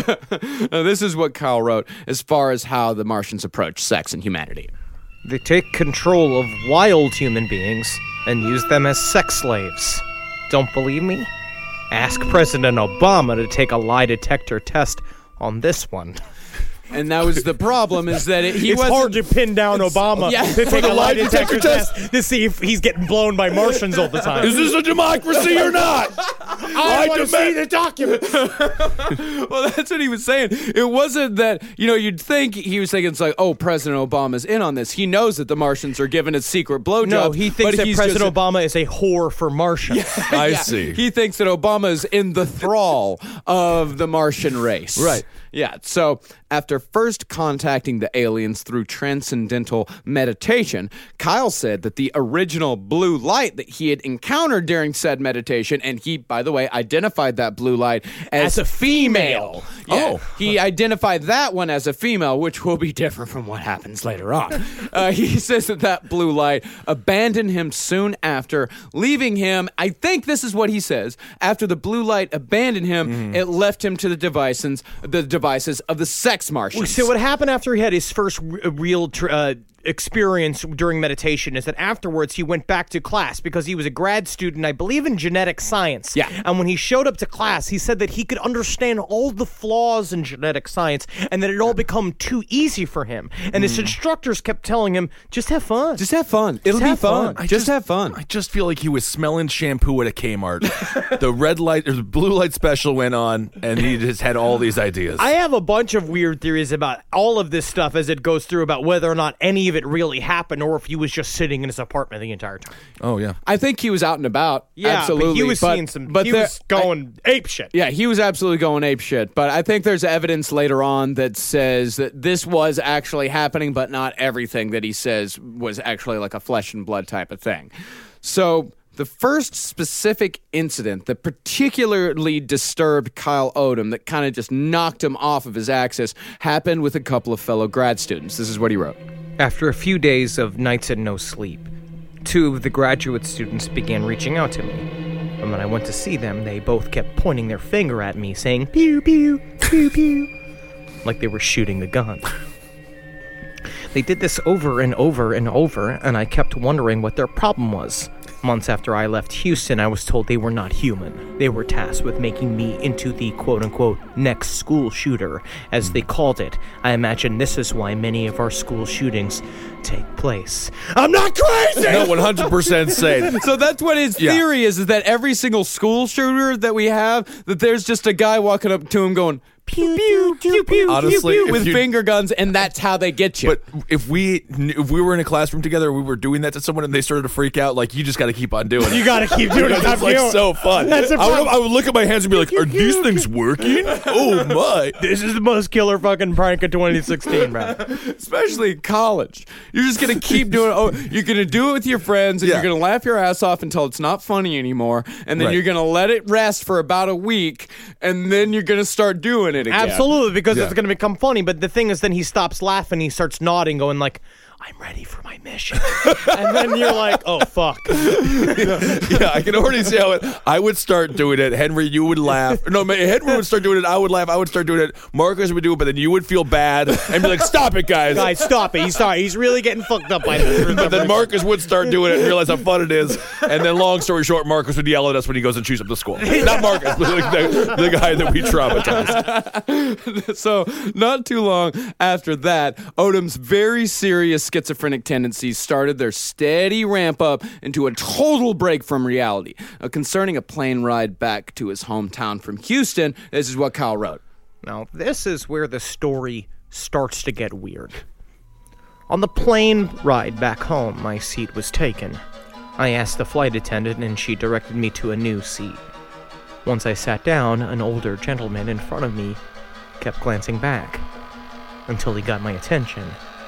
Now, this is what Kyle wrote as far as how the Martians approach sex and humanity. They take control of wild human beings and use them as sex slaves. Don't believe me? Ask President Obama to take a lie detector test on this one. And that was the problem, is that it's hard to pin down Obama to take a lie detector test to see if he's getting blown by Martians all the time. Is this a democracy or not? I want to see the documents. Well, that's what he was saying. It wasn't that, you'd think he was thinking it's like, oh, President Obama's in on this. He knows that the Martians are given a secret blowjob. No, he thinks that President Obama is a whore for Martians. I see. He thinks that Obama is in the thrall of the Martian race. Right. Yeah, so after first contacting the aliens through transcendental meditation, Kyle said that the original blue light that he had encountered during said meditation, and he, by the way, identified that blue light as a female. Yeah, he identified that one as a female, which will be different from what happens later on. He says that blue light abandoned him soon after, leaving him, I think this is what he says, after the blue light abandoned him, it left him to the devices of the sex Martians. So what happened after he had his first real experience during meditation is that afterwards he went back to class because he was a grad student, I believe, in genetic science. Yeah. And when he showed up to class, he said that he could understand all the flaws in genetic science and that it all become too easy for him. And his instructors kept telling him, just have fun. Just have fun. It'll be fun. Just have fun. I just feel like he was smelling shampoo at a Kmart. The red light or the blue light special went on and he just had all these ideas. I have a bunch of weird theories about all of this stuff as it goes through about whether or not any of it really happened or if he was just sitting in his apartment the entire time. Oh, yeah. I think he was out and about. Yeah, absolutely. but he was seeing some. He was going ape shit. Yeah, he was absolutely going ape shit. But I think there's evidence later on that says that this was actually happening, but not everything that he says was actually like a flesh and blood type of thing. So the first specific incident that particularly disturbed Kyle Odom, that kind of just knocked him off of his axis, happened with a couple of fellow grad students. This is what he wrote. After a few days of nights and no sleep, 2 of the graduate students began reaching out to me. And when I went to see them, they both kept pointing their finger at me, saying, pew, pew, pew, pew, like they were shooting a gun. They did this over and over and over, and I kept wondering what their problem was. Months after I left Houston, I was told they were not human. They were tasked with making me into the quote-unquote next school shooter, as they called it. I imagine this is why many of our school shootings take place. I'm not crazy! No, 100% sane. So that's what his theory is that every single school shooter that we have, that there's just a guy walking up to him going, pew, pew, pew, pew, Honestly, pew, pew, with finger guns, and that's how they get you. But if we were in a classroom together, we were doing that to someone, and they started to freak out. Like, you just got to keep on doing it. You got to keep doing it. It's like so fun. I would look at my hands and be like, "Are these things working? Oh my! This is the most killer fucking prank of 2016, bro." Especially in college, you're just gonna keep doing it. Oh, you're gonna do it with your friends, and you're gonna laugh your ass off until it's not funny anymore, and then you're gonna let it rest for about a week, and then you're gonna start doing it again. Absolutely, because it's going to become funny. But the thing is, then he stops laughing. He starts nodding, going like, I'm ready for my mission. And then you're like, oh, fuck. Yeah, I can already see how I would start doing it. Henry, you would laugh. No, Henry would start doing it. I would laugh. I would start doing it. Marcus would do it, but then you would feel bad and be like, stop it, guys. Guys, stop it. He's really getting fucked up by this. But then Marcus would start doing it and realize how fun it is. And then, long story short, Marcus would yell at us when he goes and shoots up the school. Not Marcus, but the guy that we traumatized. So, not too long after that, Odom's very serious schizophrenic tendencies started their steady ramp up into a total break from reality. Concerning a plane ride back to his hometown from Houston, this is what Kyle wrote. Now, this is where the story starts to get weird. On the plane ride back home, my seat was taken. I asked the flight attendant, and she directed me to a new seat. Once I sat down, an older gentleman in front of me kept glancing back until he got my attention.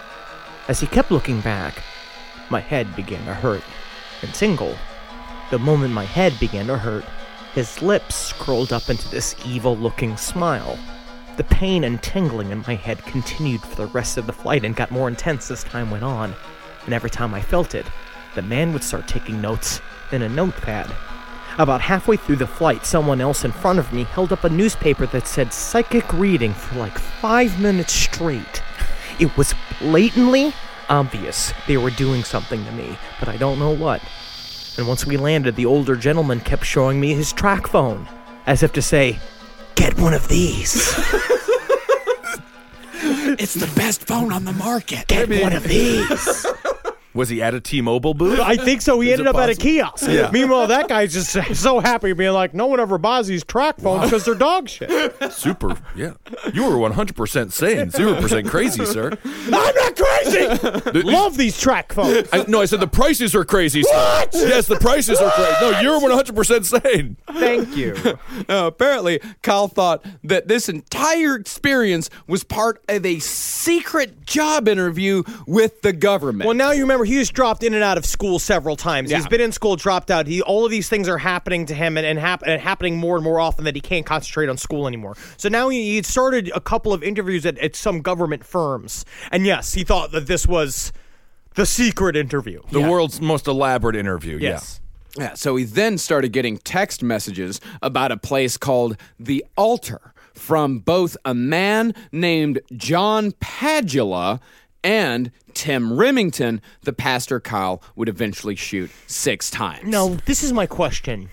As he kept looking back, my head began to hurt and tingle. The moment my head began to hurt, his lips scrolled up into this evil-looking smile. The pain and tingling in my head continued for the rest of the flight and got more intense as time went on. And every time I felt it, the man would start taking notes in a notepad. About halfway through the flight, someone else in front of me held up a newspaper that said psychic reading for like 5 minutes straight. It was blatantly obvious they were doing something to me, but I don't know what. And once we landed, the older gentleman kept showing me his track phone, as if to say, "Get one of these." It's the best phone on the market. Get one of these. Was he at a T-Mobile booth? I think so. He ended up at a kiosk. Yeah. Meanwhile, that guy's just so happy being like, no one ever buys these track phones because they're dog shit. Super. Yeah. You were 100% sane. 0% crazy, sir. I'm not crazy! Love these track phones. I said the prices are crazy, sir. What? Yes, the prices are crazy. No, you're 100% sane. Thank you. Apparently, Kyle thought that this entire experience was part of a secret job interview with the government. Well, now you remember he was dropped in and out of school several times. Yeah. He's been in school, dropped out. All of these things are happening to him and happening more and more often that he can't concentrate on school anymore. So now he started a couple of interviews at some government firms. And yes, he thought that this was the secret interview. The world's most elaborate interview. Yes. Yeah, so he then started getting text messages about a place called The Altar from both a man named John Padula and Tim Remington, the pastor Kyle would eventually shoot 6 times. Now, this is my question.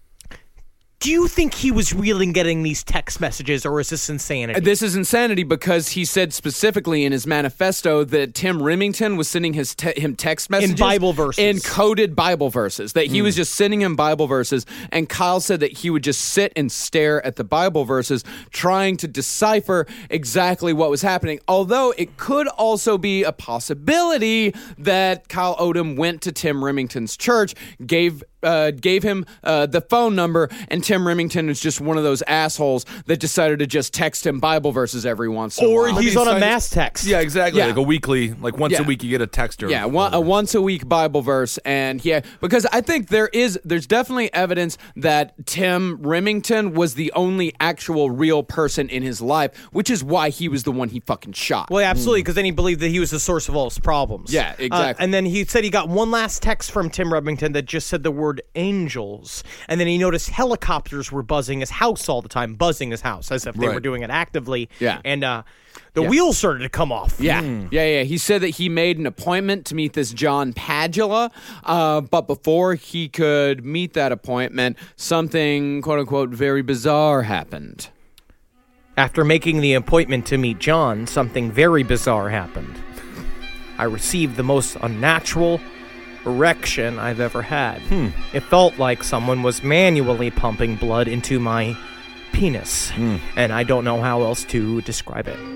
Do you think he was really getting these text messages, or is this insanity? This is insanity because he said specifically in his manifesto that Tim Remington was sending him text messages. In Bible verses. In coded Bible verses. That he was just sending him Bible verses, and Kyle said that he would just sit and stare at the Bible verses trying to decipher exactly what was happening. Although it could also be a possibility that Kyle Odom went to Tim Remington's church, gave him the phone number, and Tim Remington is just one of those assholes that decided to just text him Bible verses every once in a while. Or he's on a mass text. Yeah, exactly. Yeah. Like a weekly, like once a week you get a text or a once a week Bible verse. And because I think there's definitely evidence that Tim Remington was the only actual real person in his life, which is why he was the one he fucking shot. Well, absolutely, because then he believed that he was the source of all his problems. Yeah, exactly. And then he said he got one last text from Tim Remington that just said the word angels. And then he noticed helicopters were buzzing his house all the time, buzzing his house, as if they were doing it actively. Yeah. And the wheels started to come off. Yeah. Yeah. He said that he made an appointment to meet this John Padula, but before he could meet that appointment, something, quote-unquote, very bizarre happened. After making the appointment to meet John, something very bizarre happened. I received the most unnatural erection I've ever had. It felt like someone was manually pumping blood into my penis, and I don't know how else to describe it.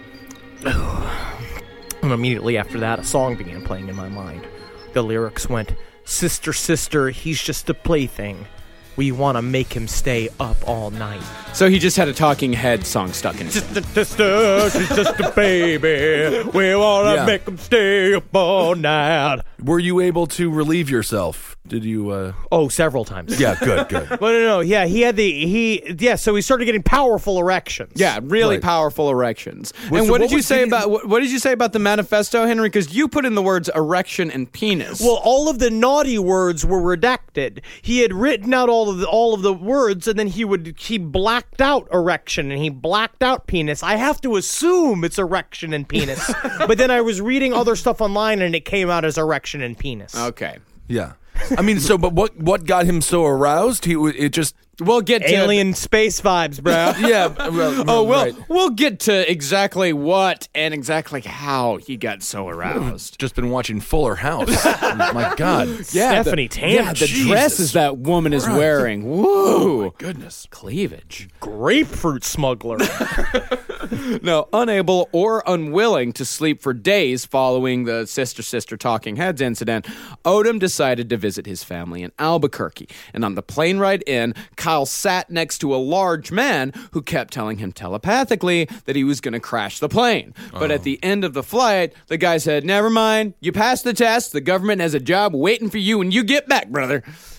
And immediately after that, a song began playing in my mind. The lyrics went, "Sister, sister, he's just a plaything. We want to make him stay up all night." So he just had a Talking Head song stuck in his head. Sister, she's just a baby. We want to make him stay up all night. Were you able to relieve yourself? Did you? Oh, several times. Yeah, good. But no. Yeah, so he started getting powerful erections. Yeah, really Right. powerful erections. Well, and so what what did you was say the- about what did you say about the manifesto, Henry? Because you put in the words erection and penis. Well, all of the naughty words were redacted. He had written out all of the words, and then he blacked out erection and he blacked out penis. I have to assume it's erection and penis, but then I was reading other stuff online, and it came out as erection and penis. okay. Yeah. I mean, but what got him so aroused? It just We'll get to Alien space vibes, bro. yeah. Right. we'll get to exactly what and exactly how he got so aroused. Just been watching Fuller House. My God. Yeah, Stephanie Tanner. Yeah, the Jesus dresses that woman is wearing. Woo! Goodness. Cleavage. Grapefruit smuggler. No, unable or unwilling to sleep for days following the sister Talking Heads incident, Odom decided to visit his family in Albuquerque. And on the plane ride in, Kyle sat next to a large man who kept telling him telepathically that he was going to crash the plane. But at the end of the flight, the guy said, "Never mind, you passed the test. The government has a job waiting for you when you get back, brother."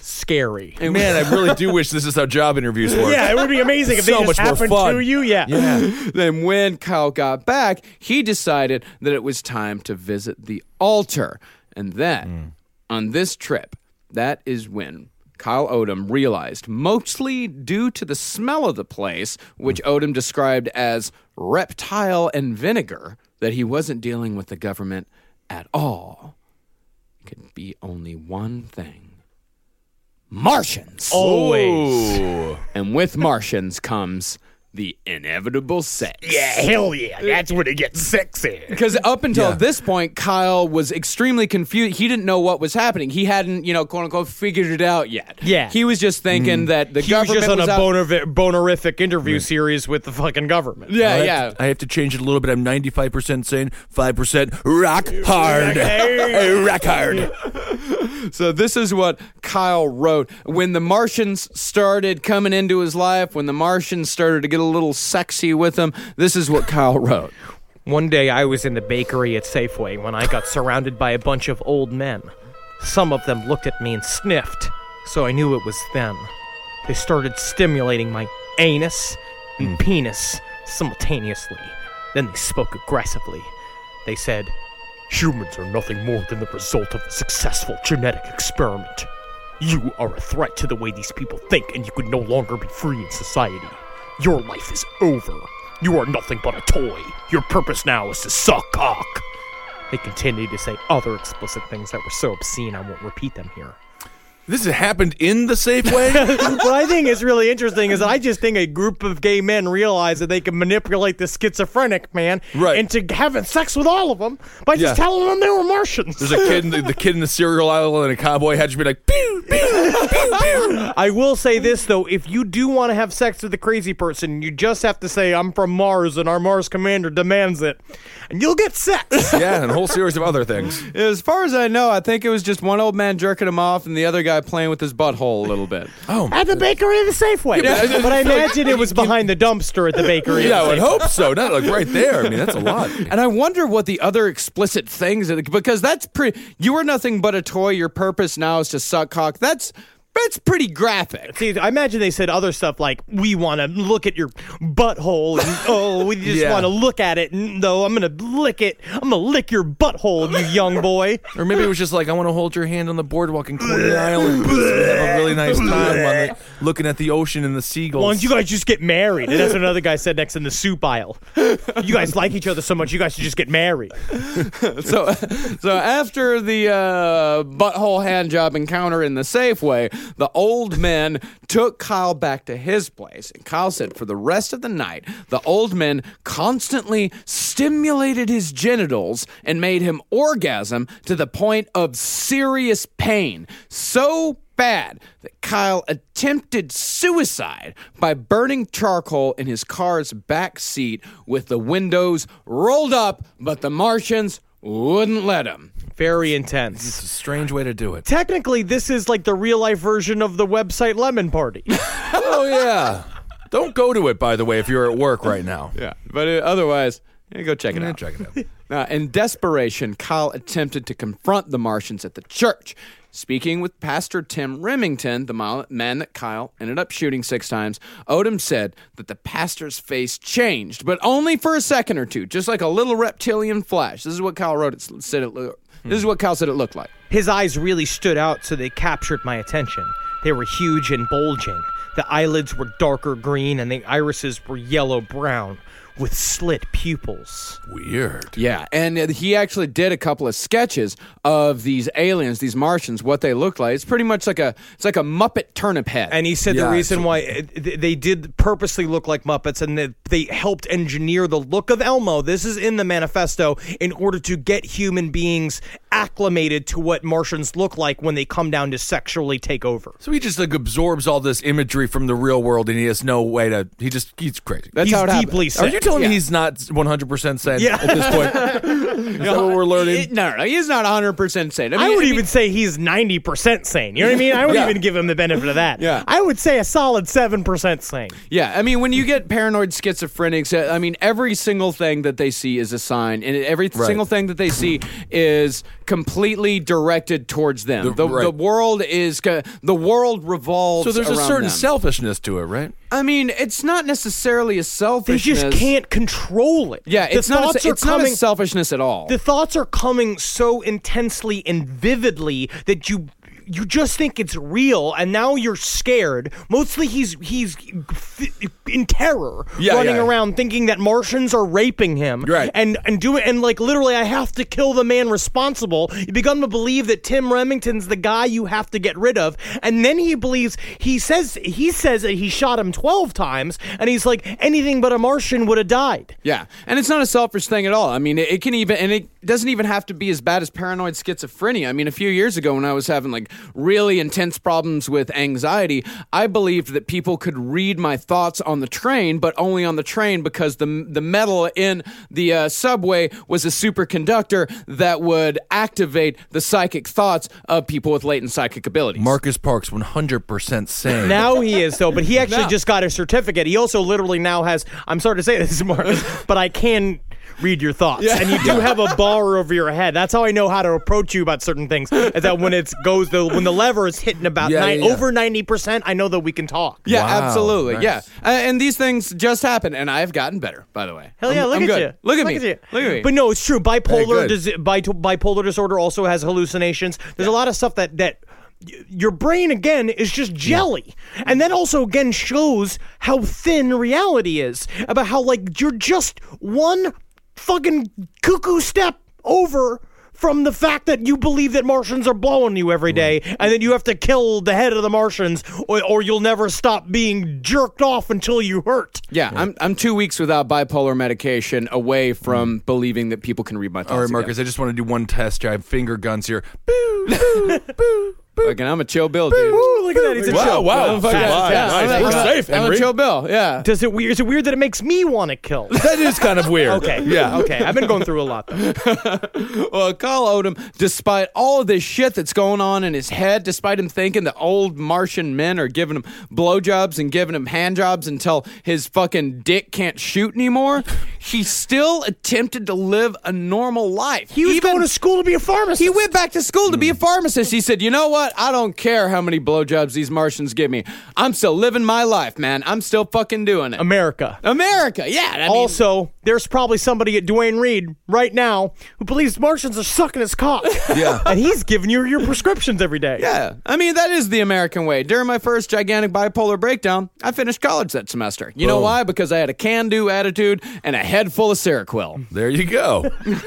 scary. Man, I really do wish this is how job interviews work. Yeah, it would be amazing if So they just much more happened fun. to you. Yeah. Then when Kyle got back, he decided that it was time to visit the altar. And then, on this trip, that is when Kyle Odom realized, mostly due to the smell of the place, which Odom described as reptile and vinegar, that he wasn't dealing with the government at all. It could be only one thing. Martians. Always. And with Martians comes the inevitable sex. Yeah, hell yeah. That's when it gets sexy. Because up until this point, Kyle was extremely confused. He didn't know what was happening. He hadn't, quote unquote, figured it out yet. Yeah. He was just thinking that the He was government just on was a out. bonerific interview series with the fucking government. Yeah. I have to change it a little bit. I'm 95% sane, 5% rock hard. Rock hard. So this is what Kyle wrote. When the Martians started coming into his life, when the Martians started to get a little sexy with him, this is what Kyle wrote. One day I was in the bakery at Safeway when I got surrounded by a bunch of old men. Some of them looked at me and sniffed, so I knew it was them. They started stimulating my anus and penis simultaneously. Then they spoke aggressively. They said, "Humans are nothing more than the result of a successful genetic experiment. You are a threat to the way these people think, and you could no longer be free in society. Your life is over. You are nothing but a toy. Your purpose now is to suck cock." They continued to say other explicit things that were so obscene I won't repeat them here. This has happened in the Safeway? What I think is really interesting is that I just think a group of gay men realize that they can manipulate the schizophrenic man into having sex with all of them by just telling them they were Martians. There's a kid in the kid in the cereal aisle in a cowboy hat just be like, pew, pew, pew, pew. I will say this, though. If you do want to have sex with a crazy person, you just have to say, "I'm from Mars, and our Mars commander demands it." And you'll get sex. Yeah, and a whole series of other things. As far as I know, I think it was just one old man jerking him off and the other guy playing with his butthole a little bit. Oh, At the bakery of the Safeway. But I imagine it was behind the dumpster at the bakery. yeah, I would hope so. Not like right there. I mean, that's a lot. And I wonder what the other explicit things, because that's pretty. You are nothing but a toy. Your purpose now is to suck cock. That's pretty graphic. See, I imagine they said other stuff like, "We want to look at your butthole," and we just want to look at it. And, though I'm going to lick it. I'm going to lick your butthole, you young boy. Or maybe it was just like, "I want to hold your hand on the boardwalk in Coney Island. Have a really nice time looking at the ocean and the seagulls." Why don't you guys just get married? And that's what another guy said next in the soup aisle. You guys like each other so much, you guys should just get married. So after the butthole handjob encounter in the Safeway, the old men took Kyle back to his place. And Kyle said for the rest of the night, the old men constantly stimulated his genitals and made him orgasm to the point of serious pain. So bad that Kyle attempted suicide by burning charcoal in his car's back seat with the windows rolled up, but the Martians wouldn't let him. Very intense. It's a strange way to do it. Technically, this is like the real-life version of the website Lemon Party. Oh, yeah. Don't go to it, by the way, if you're at work right now. Yeah, but otherwise, go check it out. Check it out. In desperation, Kyle attempted to confront the Martians at the church. Speaking with Pastor Tim Remington, the man that Kyle ended up shooting 6 times, Odom said that the pastor's face changed, but only for a second or two, just like a little reptilian flash. This is what Kyle wrote. This is what Kyle said it looked like. His eyes really stood out, so they captured my attention. They were huge and bulging. The eyelids were darker green, and the irises were yellow-brown, with slit pupils. Weird. Yeah, and he actually did a couple of sketches of these aliens, these Martians, what they look like. It's pretty much like a Muppet turnip head. And he said the reason why they did purposely look like Muppets and that they helped engineer the look of Elmo, this is in the manifesto, in order to get human beings acclimated to what Martians look like when they come down to sexually take over. So he just absorbs all this imagery from the real world, and he has no way to. He's crazy. That's He's how it deeply happened. sick. Are you telling me he's not 100% sane at this point? Is that what we're learning? No, he's not 100% sane. I would even say he's 90% sane. You know what I mean? I would even give him the benefit of that. Yeah. I would say a solid 7% sane. Yeah, I mean, when you get paranoid schizophrenics, I mean, every single thing that they see is a sign, and every single thing that they see is completely directed towards them. The world revolves. So there's a around certain them. selfishness to it, right? I mean, it's not necessarily a They selfishness. just can't control it. Yeah, it's not a selfishness at all. The thoughts are coming so intensely and vividly that you just think it's real, and now you're scared. Mostly he's in terror, running around thinking that Martians are raping him, and like literally, I have to kill the man responsible. You begin to believe that Tim Remington's the guy you have to get rid of, and then he says that he shot him 12 times, and he's like, anything but a Martian would have died. Yeah, and it's not a selfish thing at all. I mean, it doesn't even have to be as bad as paranoid schizophrenia. I mean, a few years ago when I was having like really intense problems with anxiety, I believed that people could read my thoughts on the train, but only on the train because the metal in the subway was a superconductor that would activate the psychic thoughts of people with latent psychic abilities. Marcus Parks, 100% sane. Now he is, though, but he actually just got a certificate. He also literally now has, I'm sorry to say this, Marcus, but I can read your thoughts. Yeah. And you do have a bar over your head. That's how I know how to approach you about certain things. Is that when when the lever is hitting about over 90%, I know that we can talk. Yeah, absolutely. Nice. Yeah. And these things just happen, and I've gotten better, by the way. Hell yeah, I'm look at good. you. Look at me. But no, it's true. Bipolar disorder also has hallucinations. There's a lot of stuff that your brain, again, is just jelly. Yeah. And that also, again, shows how thin reality is. About how, like, you're just one fucking cuckoo step over from the fact that you believe that Martians are blowing you every day, and then you have to kill the head of the Martians, or you'll never stop being jerked off until you hurt. Yeah. I'm 2 weeks without bipolar medication away from believing that people can read my thoughts. All right, Marcus, I just want to do one test. I have finger guns here. Boo, boo, boo. Fucking, I'm a chill Bill, dude. Ooh, look at that. He's a chill. Wow. Nice. We're safe, I'm Henry. a chill Bill, yeah. Is it weird that it makes me want to kill? That is kind of weird. Okay. Yeah. Okay. I've been going through a lot, though. Well, Kyle Odom, despite all of this shit that's going on in his head, despite him thinking that old Martian men are giving him blowjobs and giving him handjobs until his fucking dick can't shoot anymore, he still attempted to live a normal life. He was going to school to be a pharmacist. He went back to school to be a pharmacist. He said, you know what? I don't care how many blowjobs these Martians give me. I'm still living my life, man. I'm still fucking doing it. America, yeah. Also, there's probably somebody at Duane Reade right now who believes Martians are sucking his cock. Yeah. And he's giving you your prescriptions every day. Yeah. I mean, that is the American way. During my first gigantic bipolar breakdown, I finished college that semester. You know why? Because I had a can-do attitude and a head full of Seroquel. There you go.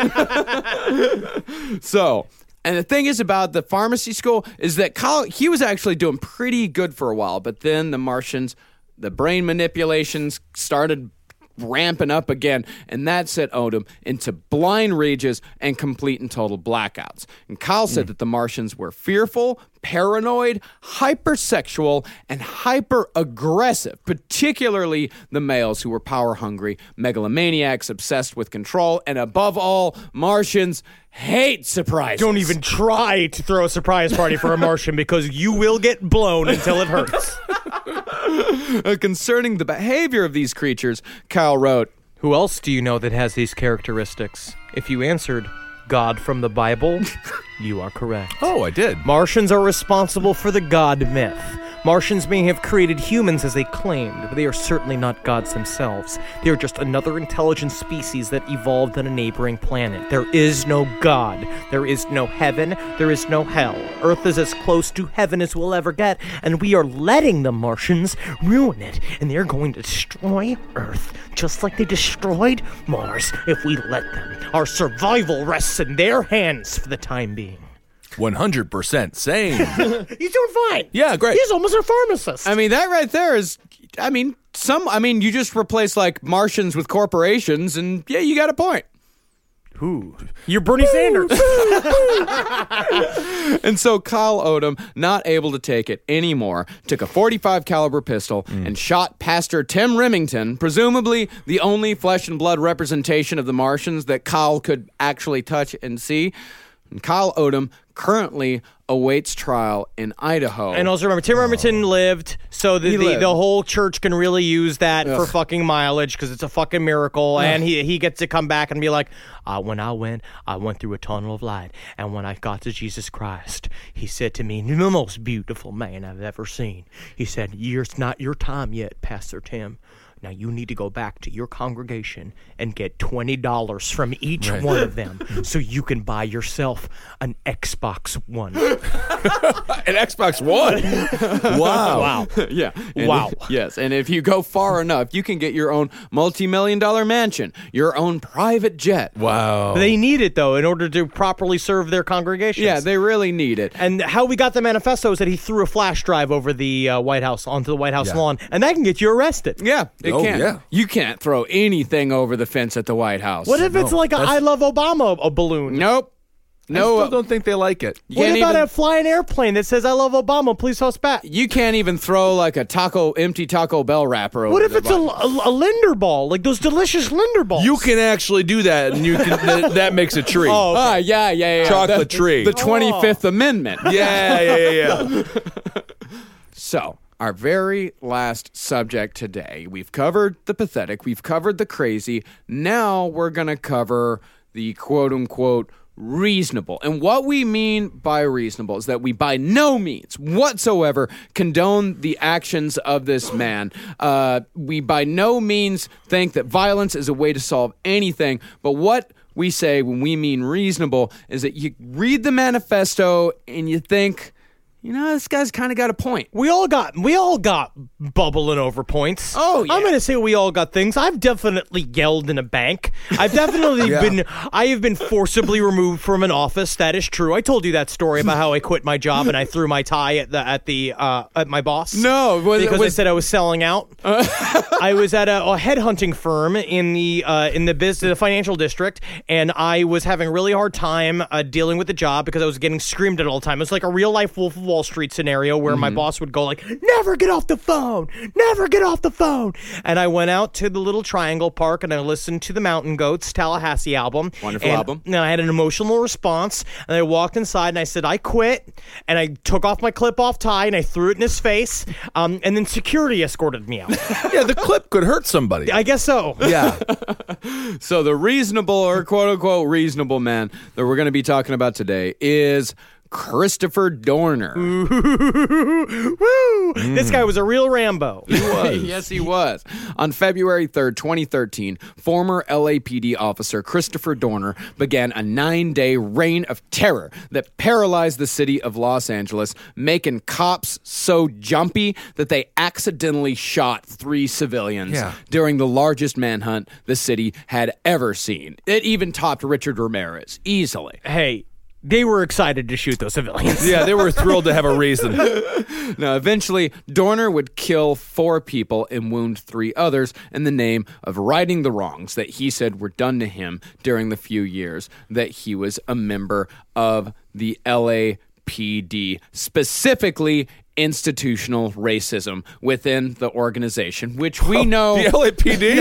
So... And the thing is about the pharmacy school is that Kyle, he was actually doing pretty good for a while, but then the Martians, the brain manipulations started ramping up again, and that set Odom into blind rages and complete and total blackouts. And Kyle said that the Martians were fearful, paranoid, hypersexual, and hyper-aggressive, particularly the males who were power-hungry, megalomaniacs obsessed with control, and above all, Martians hate surprises. Don't even try to throw a surprise party for a Martian because you will get blown until it hurts. Concerning the behavior of these creatures, Kyle wrote, "Who else do you know that has these characteristics? If you answered God from the Bible, you are correct." Oh, I did. Martians are responsible for the God myth. Martians may have created humans as they claimed, but they are certainly not gods themselves. They are just another intelligent species that evolved on a neighboring planet. There is no God. There is no heaven. There is no hell. Earth is as close to heaven as we'll ever get, and we are letting the Martians ruin it, and they're going to destroy Earth, just like they destroyed Mars if we let them. Our survival rests in their hands for the time being. 100% sane. He's doing fine. Yeah, great. He's almost a pharmacist. I mean, that right there is, you just replace like Martians with corporations, and yeah, you got a point. Who? You're Bernie Sanders. And so Kyle Odom, not able to take it anymore, took a .45 caliber pistol and shot Pastor Tim Remington, presumably the only flesh and blood representation of the Martians that Kyle could actually touch and see. And Kyle Odom currently awaits trial in Idaho. And also remember, Tim Remington lived, so the whole church can really use that for fucking mileage because it's a fucking miracle. And he gets to come back and be like, when I went through a tunnel of light. And when I got to Jesus Christ, he said to me, the most beautiful man I've ever seen. He said, it's not your time yet, Pastor Tim. Now you need to go back to your congregation and get $20 from each one of them so you can buy yourself an Xbox One. An Xbox One? Wow. Yeah. Wow. Yes. And if you go far enough, you can get your own multi-million-dollar mansion, your own private jet. Wow. They need it, though, in order to properly serve their congregations. Yeah, they really need it. And how we got the manifesto is that he threw a flash drive over the White House, onto the White House lawn, and that can get you arrested. Yeah, it can. Yeah. You can't throw anything over the fence at the White House. What if it's like a I Love Obama a balloon? Nope. I still don't think they like it. What about a flying airplane that says I love Obama, please toss back? You can't even throw like a empty Taco Bell wrapper over What if the it's a Linder ball, like those delicious Linder balls? You can actually do that, and you can. That makes a tree. Oh, okay. Yeah. Chocolate tree. The 25th Amendment. Yeah. So, our very last subject today. We've covered the pathetic. We've covered the crazy. Now we're going to cover the quote-unquote reasonable. And what we mean by reasonable is that we by no means whatsoever condone the actions of this man. We by no means think that violence is a way to solve anything. But what we say when we mean reasonable is that you read the manifesto and you think, you know, this guy's kind of got a point. We all got bubbling over points. Oh, yeah. I'm going to say we all got things. I've definitely yelled in a bank. I've definitely I have been forcibly removed from an office. That is true. I told you that story about how I quit my job and I threw my tie at my boss. No, because I said I was selling out. I was at a headhunting firm in the financial district, and I was having a really hard time dealing with the job because I was getting screamed at all the time. It was like a real life Wolf of Wall Street scenario where my boss would go like, never get off the phone, and I went out to the little Triangle Park and I listened to the Mountain Goats Tallahassee album. Wonderful album. And I had an emotional response, and I walked inside and I said, I quit, and I took off my clip-off tie and I threw it in his face, and then security escorted me out. Yeah, the clip could hurt somebody. I guess so. Yeah. So the reasonable or quote-unquote reasonable man that we're going to be talking about today is Christopher Dorner. Woo! This guy was a real Rambo. He was. Yes, he was. On February 3rd, 2013, former LAPD officer Christopher Dorner began a 9-day reign of terror that paralyzed the city of Los Angeles, making cops so jumpy that they accidentally shot 3 civilians during the largest manhunt the city had ever seen. It even topped Richard Ramirez easily. Hey, they were excited to shoot those civilians. Yeah, they were thrilled to have a reason. Now, eventually, Dorner would kill 4 people and wound 3 others in the name of righting the wrongs that he said were done to him during the few years that he was a member of the LAPD, specifically institutional racism within the organization, which we know... The LAPD?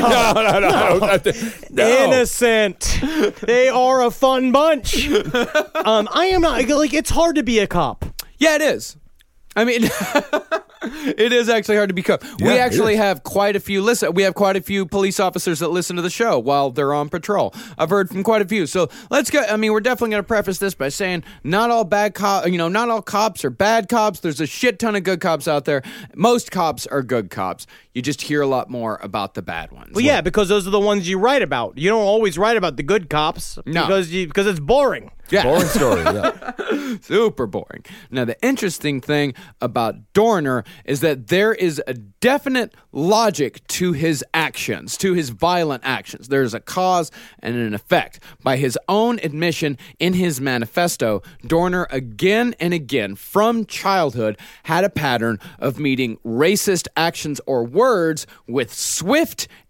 No. Innocent. They are a fun bunch. I am not... Like, it's hard to be a cop. Yeah, it is. I mean... It is actually hard to become. Yeah, we actually have quite a few We have quite a few police officers that listen to the show while they're on patrol. I've heard from quite a few. So let's go. I mean, we're definitely going to preface this by saying not all not all cops are bad cops. There's a shit ton of good cops out there. Most cops are good cops. You just hear a lot more about the bad ones. Well, yeah, because those are the ones you write about. You don't always write about the good cops because it's boring. Yeah. Boring story, yeah. Super boring. Now, the interesting thing about Dorner is that there is a definite logic to his actions, to his violent actions. There's a cause and an effect. By his own admission in his manifesto, Dorner again and again from childhood had a pattern of meeting racist actions or words with swift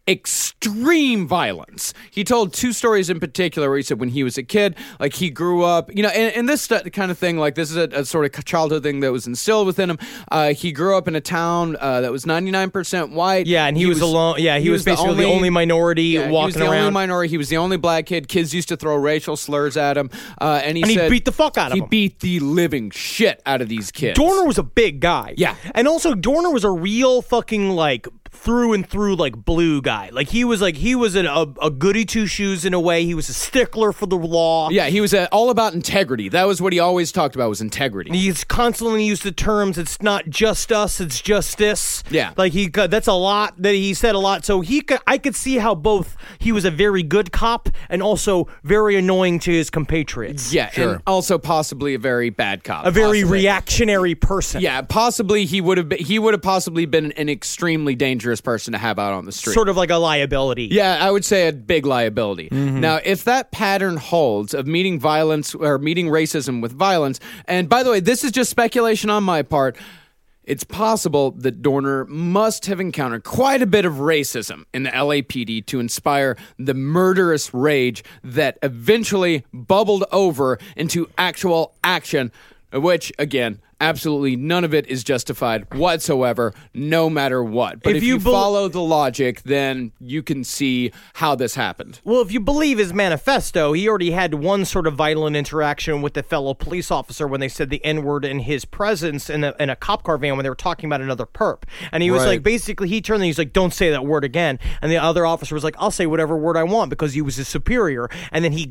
extreme violence. He told 2 stories in particular where he said when he was a kid, like he grew up, and this kind of thing, like this is a sort of childhood thing that was instilled within him. He grew up in a town that was 99% white. Yeah, and he was alone. Yeah, he was basically the only minority walking around. He was the only minority. He was the only black kid. Kids used to throw racial slurs at him. And he said, beat the fuck out of them. He beat the living shit out of these kids. Dorner was a big guy. Yeah. And also Dorner was a real fucking like through and through like blue guy. Like he was a goody two shoes in a way. He was a stickler for the law. Yeah, he was all about integrity. That was what he always talked about, was integrity. He's constantly used the terms, it's not just us, it's justice. Yeah. Like that's a lot that he said a lot. So I could see how both he was a very good cop and also very annoying to his compatriots. Yeah, sure. And also possibly a very bad cop. A very reactionary person. Yeah, possibly he would have possibly been an extremely dangerous person to have out on the street. Sort of like a liability. Yeah, I would say a big liability. Mm-hmm. Now, if that pattern holds of meeting violence or meeting racism with violence, and by the way, this is just speculation on my part, it's possible that Dorner must have encountered quite a bit of racism in the LAPD to inspire the murderous rage that eventually bubbled over into actual action, which, again, absolutely none of it is justified whatsoever, no matter what. But if you follow the logic, then you can see how this happened. Well, if you believe his manifesto, he already had one sort of violent interaction with a fellow police officer when they said the N-word in his presence in a cop car van when they were talking about another perp. And he was like, basically, he turned and he's like, don't say that word again. And the other officer was like, I'll say whatever word I want because he was his superior. And then he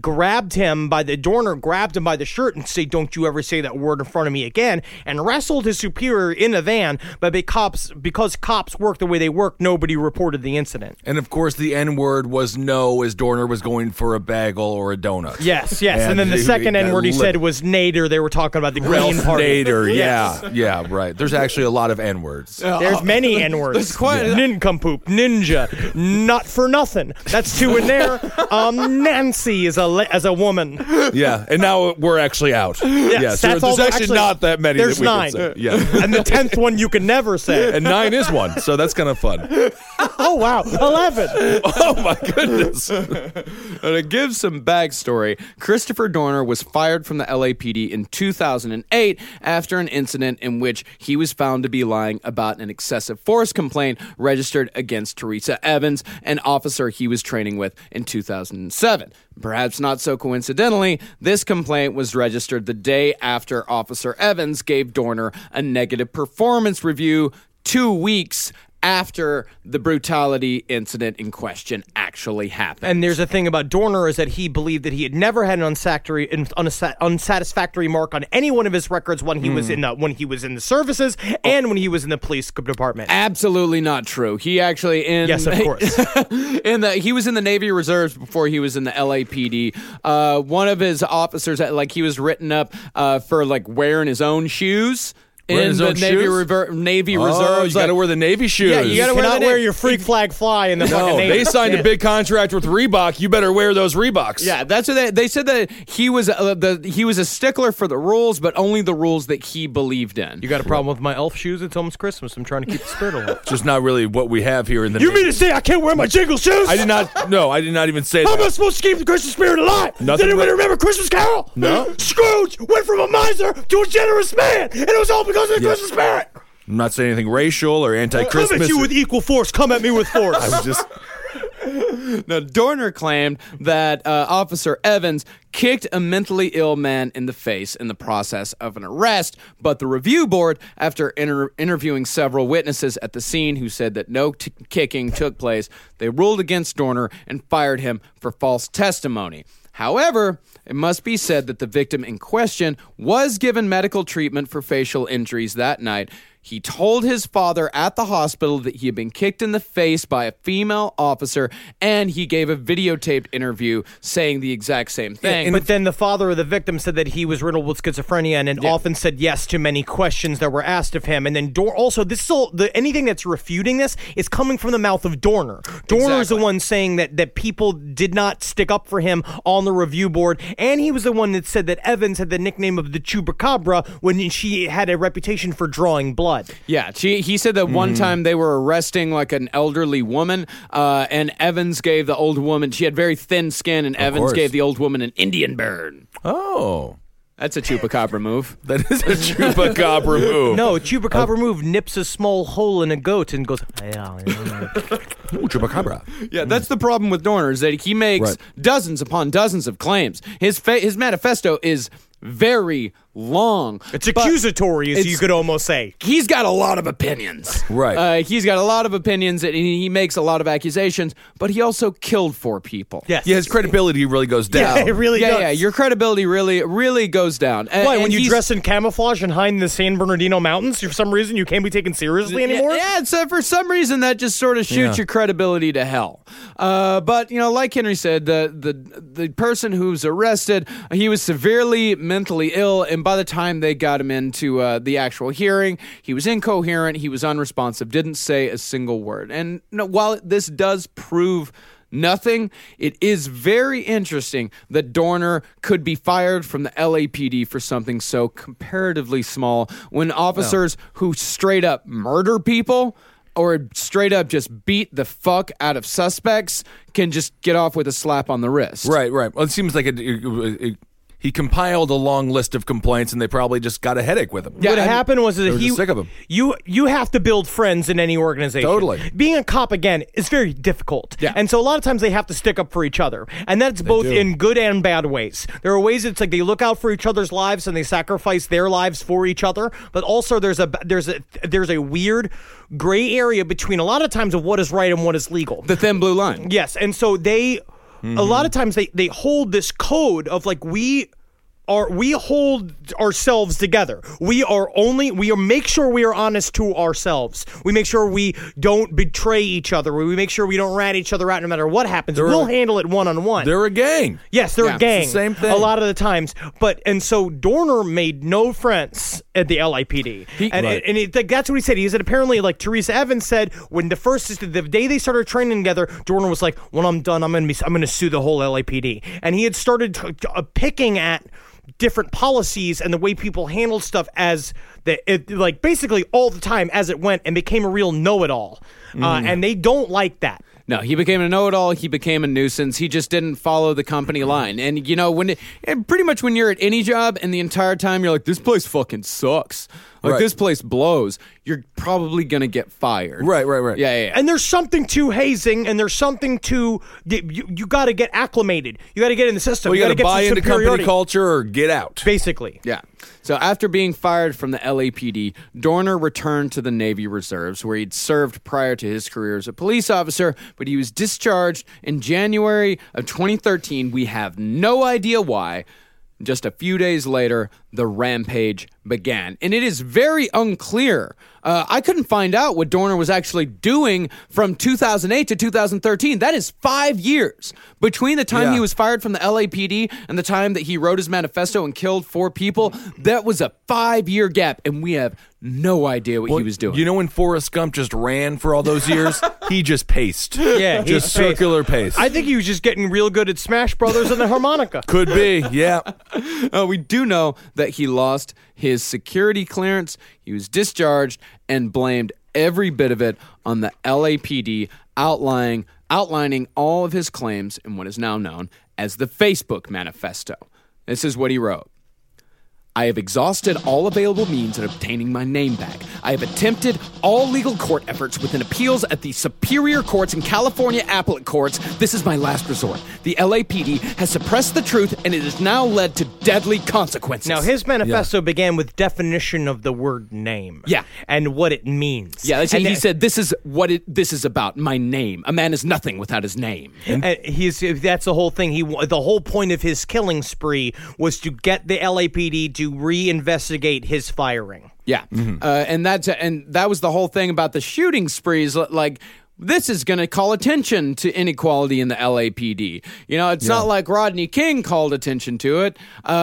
Dorner grabbed him by the shirt and said, don't you ever say that word in front of me again. And wrestled his superior in a van, but because cops work the way they work, nobody reported the incident. And of course, the N-word was no, as Dorner was going for a bagel or a donut. Yes. And then the second N-word he said was Nader. They were talking about the Green Party. Nader, yeah, right. There's actually a lot of N-words. There's many N-words. There's quite nincompoop, ninja, not for nothing. That's 2 in there. Nancy as a woman. Yeah, and now we're actually out. Yes, so there's actually not that many. There's 9. Yeah. And the 10th one you can never say. And 9 is one, so that's kind of fun. Oh, wow. 11. Oh, my goodness. To give some backstory, Christopher Dorner was fired from the LAPD in 2008 after an incident in which he was found to be lying about an excessive force complaint registered against Teresa Evans, an officer he was training with in 2007. Perhaps not so coincidentally, this complaint was registered the day after Officer Evans gave Dorner a negative performance review 2 weeks after the brutality incident in question actually happened. And there's a thing about Dorner is that he believed that he had never had an unsatisfactory mark on any one of his records when he was in the services and when he was in the police department. Absolutely not true. He actually yes, of course. He was in the Navy Reserves before he was in the LAPD. One of his officers, he was written up for wearing his own shoes. In the Navy Reserves. You got to wear the Navy shoes. Yeah, you got to wear your freak flag fly in the fucking Navy. They signed a big contract with Reebok. You better wear those Reeboks. Yeah, that's what they said, that he was a stickler for the rules, but only the rules that he believed in. You got a problem with my elf shoes? It's almost Christmas. I'm trying to keep the spirit alive. Just not really what we have here in the You mean to say I can't wear my jingle shoes? I did not. No, I did not even say How that. am I supposed to keep the Christmas spirit alive? Nothing. Did anybody remember Christmas Carol? No. Scrooge went from a miser to a generous man, and it was all because of the Christmas spirit. I'm not saying anything racial or anti-Christmas. Come at you with equal force. Come at me with force. I was just... Now, Dorner claimed that Officer Evans kicked a mentally ill man in the face in the process of an arrest, but the review board, after interviewing several witnesses at the scene who said that no kicking took place, they ruled against Dorner and fired him for false testimony. However, it must be said that the victim in question was given medical treatment for facial injuries that night. He told his father at the hospital that he had been kicked in the face by a female officer, and he gave a videotaped interview saying the exact same thing. But then the father of the victim said that he was riddled with schizophrenia and often said yes to many questions that were asked of him. And then anything that's refuting this is coming from the mouth of Dorner. Dorner is the one saying that people did not stick up for him on the review board, and he was the one that said that Evans had the nickname of the Chupacabra when she had a reputation for drawing blood. blood. Yeah, he said that one time they were arresting like an elderly woman, and Evans gave the old woman, she had very thin skin, and Evans course. gave the old woman an Indian burn. Oh. That's a chupacabra move. That is a chupacabra move. No, chupacabra move nips a small hole in a goat and goes, Ooh, chupacabra. Yeah, that's the problem with Dorner, is that he makes dozens upon dozens of claims. His manifesto is very long. It's accusatory, as you could almost say. He's got a lot of opinions. Right. He's got a lot of opinions, and he makes a lot of accusations, but he also killed 4 people. Yes. Yeah, his credibility really goes down. Yeah, it really does. Yeah, your credibility really goes down. Why, when you dress in camouflage and hide in the San Bernardino Mountains, for some reason you can't be taken seriously anymore? Yeah, so for some reason that just sort of shoots your credibility to hell. But, like Henry said, the person who's arrested, he was severely mentally ill, and by the time they got him into the actual hearing, he was incoherent, he was unresponsive, didn't say a single word. And while this does prove nothing, it is very interesting that Dorner could be fired from the LAPD for something so comparatively small when officers who straight up murder people or straight up just beat the fuck out of suspects can just get off with a slap on the wrist. Right. Well, it seems like he compiled a long list of complaints, and they probably just got a headache with him. Yeah, what happened was that they were just sick of him. You have to build friends in any organization. Totally. Being a cop, again, is very difficult. Yeah. And so a lot of times they have to stick up for each other. And that's both in good and bad ways. There are ways it's like they look out for each other's lives and they sacrifice their lives for each other. But also there's a weird gray area between a lot of times of what is right and what is legal. The thin blue line. Yes. And so a lot of times they hold this code of like we hold ourselves together. We make sure we are honest to ourselves. We make sure we don't betray each other. We make sure we don't rat each other out no matter what happens. We'll handle it one-on-one. They're a gang. Yes, they're a gang. It's the same thing. A lot of the times. And so Dorner made no friends at the LAPD. That's what he said. He said apparently, like Teresa Evans said, when the day they started training together, Dorner was like, when I'm done, I'm going to sue the whole LAPD. And he had started picking at different policies and the way people handled stuff basically all the time as it went, and became a real know-it-all. And they don't like that. No, he became a know-it-all. He became a nuisance. He just didn't follow the company line. And, pretty much when you're at any job and the entire time you're like, this place fucking sucks. Like, this place blows. You're probably going to get fired. Right. Yeah. And there's something to hazing, and there's something to, you got to get acclimated. You got to get in the system. Well, you got to get buy some into company superiority. culture or get out. Basically. Yeah. So after being fired from the LAPD, Dorner returned to the Navy Reserves, where he'd served prior to his career as a police officer, but he was discharged in January of 2013. We have no idea why. Just a few days later, the rampage began. And it is very unclear. I couldn't find out what Dorner was actually doing from 2008 to 2013. That is 5 years. Between the time he was fired from the LAPD and the time that he wrote his manifesto and killed 4 people, that was a 5-year gap, and we have no idea what he was doing. You know when Forrest Gump just ran for all those years? He just paced. Yeah, just circular pace. I think he was just getting real good at Smash Brothers and the harmonica. Could be, yeah. We do know that he lost his security clearance, he was discharged, and blamed every bit of it on the LAPD, outlining all of his claims in what is now known as the Facebook Manifesto. This is what he wrote. I have exhausted all available means of obtaining my name back. I have attempted all legal court efforts within appeals at the superior courts and California appellate courts. This is my last resort. The LAPD has suppressed the truth, and it has now led to deadly consequences. Now, his manifesto began with definition of the word name. Yeah. And what it means. Yeah, he said, this is what this is about, my name. A man is nothing without his name. And that's the whole thing. The whole point of his killing spree was to get the LAPD to reinvestigate his firing. Yeah, and that was the whole thing about the shooting sprees. Like, this is going to call attention to inequality in the LAPD. You know, it's not like Rodney King called attention to it.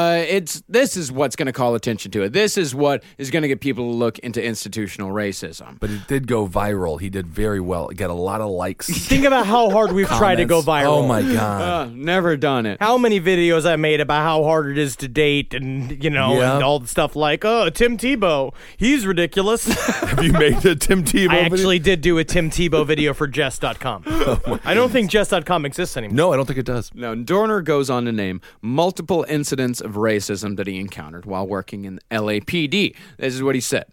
This is what's going to call attention to it. This is what is going to get people to look into institutional racism. But it did go viral. He did very well. It got a lot of likes. Think about how hard we've tried to go viral. Oh my God. Never done it. How many videos I made about how hard it is to date and, and all the stuff like, Tim Tebow, he's ridiculous. Have you made a Tim Tebow I actually did do a Tim Tebow video for Jess.com. I don't think Jess.com exists anymore. No, I don't think it does. Now, Dorner goes on to name multiple incidents of racism that he encountered while working in LAPD. This is what he said.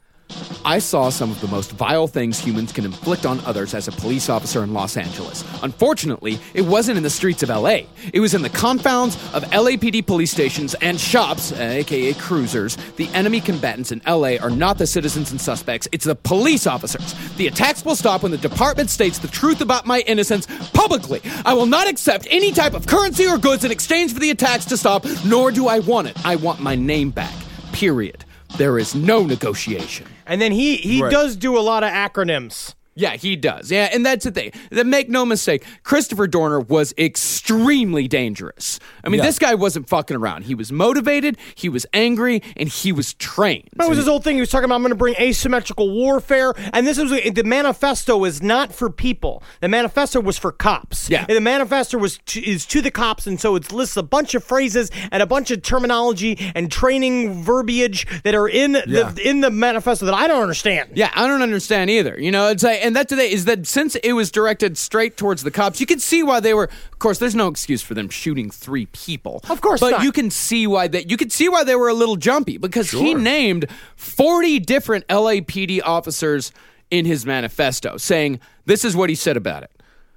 I saw some of the most vile things humans can inflict on others as a police officer in Los Angeles. Unfortunately, it wasn't in the streets of LA. It was in the confounds of LAPD police stations and shops, aka cruisers. The enemy combatants in LA are not the citizens and suspects, it's the police officers. The attacks will stop when the department states the truth about my innocence publicly. I will not accept any type of currency or goods in exchange for the attacks to stop, nor do I want it. I want my name back. Period. There is no negotiation. And then he does do a lot of acronyms. Yeah, he does. Yeah, and that's the thing. Make no mistake, Christopher Dorner was extremely dangerous. I mean, this guy wasn't fucking around. He was motivated, he was angry, and he was trained. That was his whole thing. He was talking about, I'm going to bring asymmetrical warfare. And this was the manifesto is not for people. The manifesto was for cops. Yeah. And the manifesto is to the cops, and so it lists a bunch of phrases and a bunch of terminology and training verbiage that are in the manifesto that I don't understand. Yeah, I don't understand either. You know, it's like, and that today is that since it was directed straight towards the cops, you can see why they were. Of course, there's no excuse for them shooting 3 people. Of course but not. you can see why they were a little jumpy because he named 40 different LAPD officers in his manifesto, saying this is what he said about it.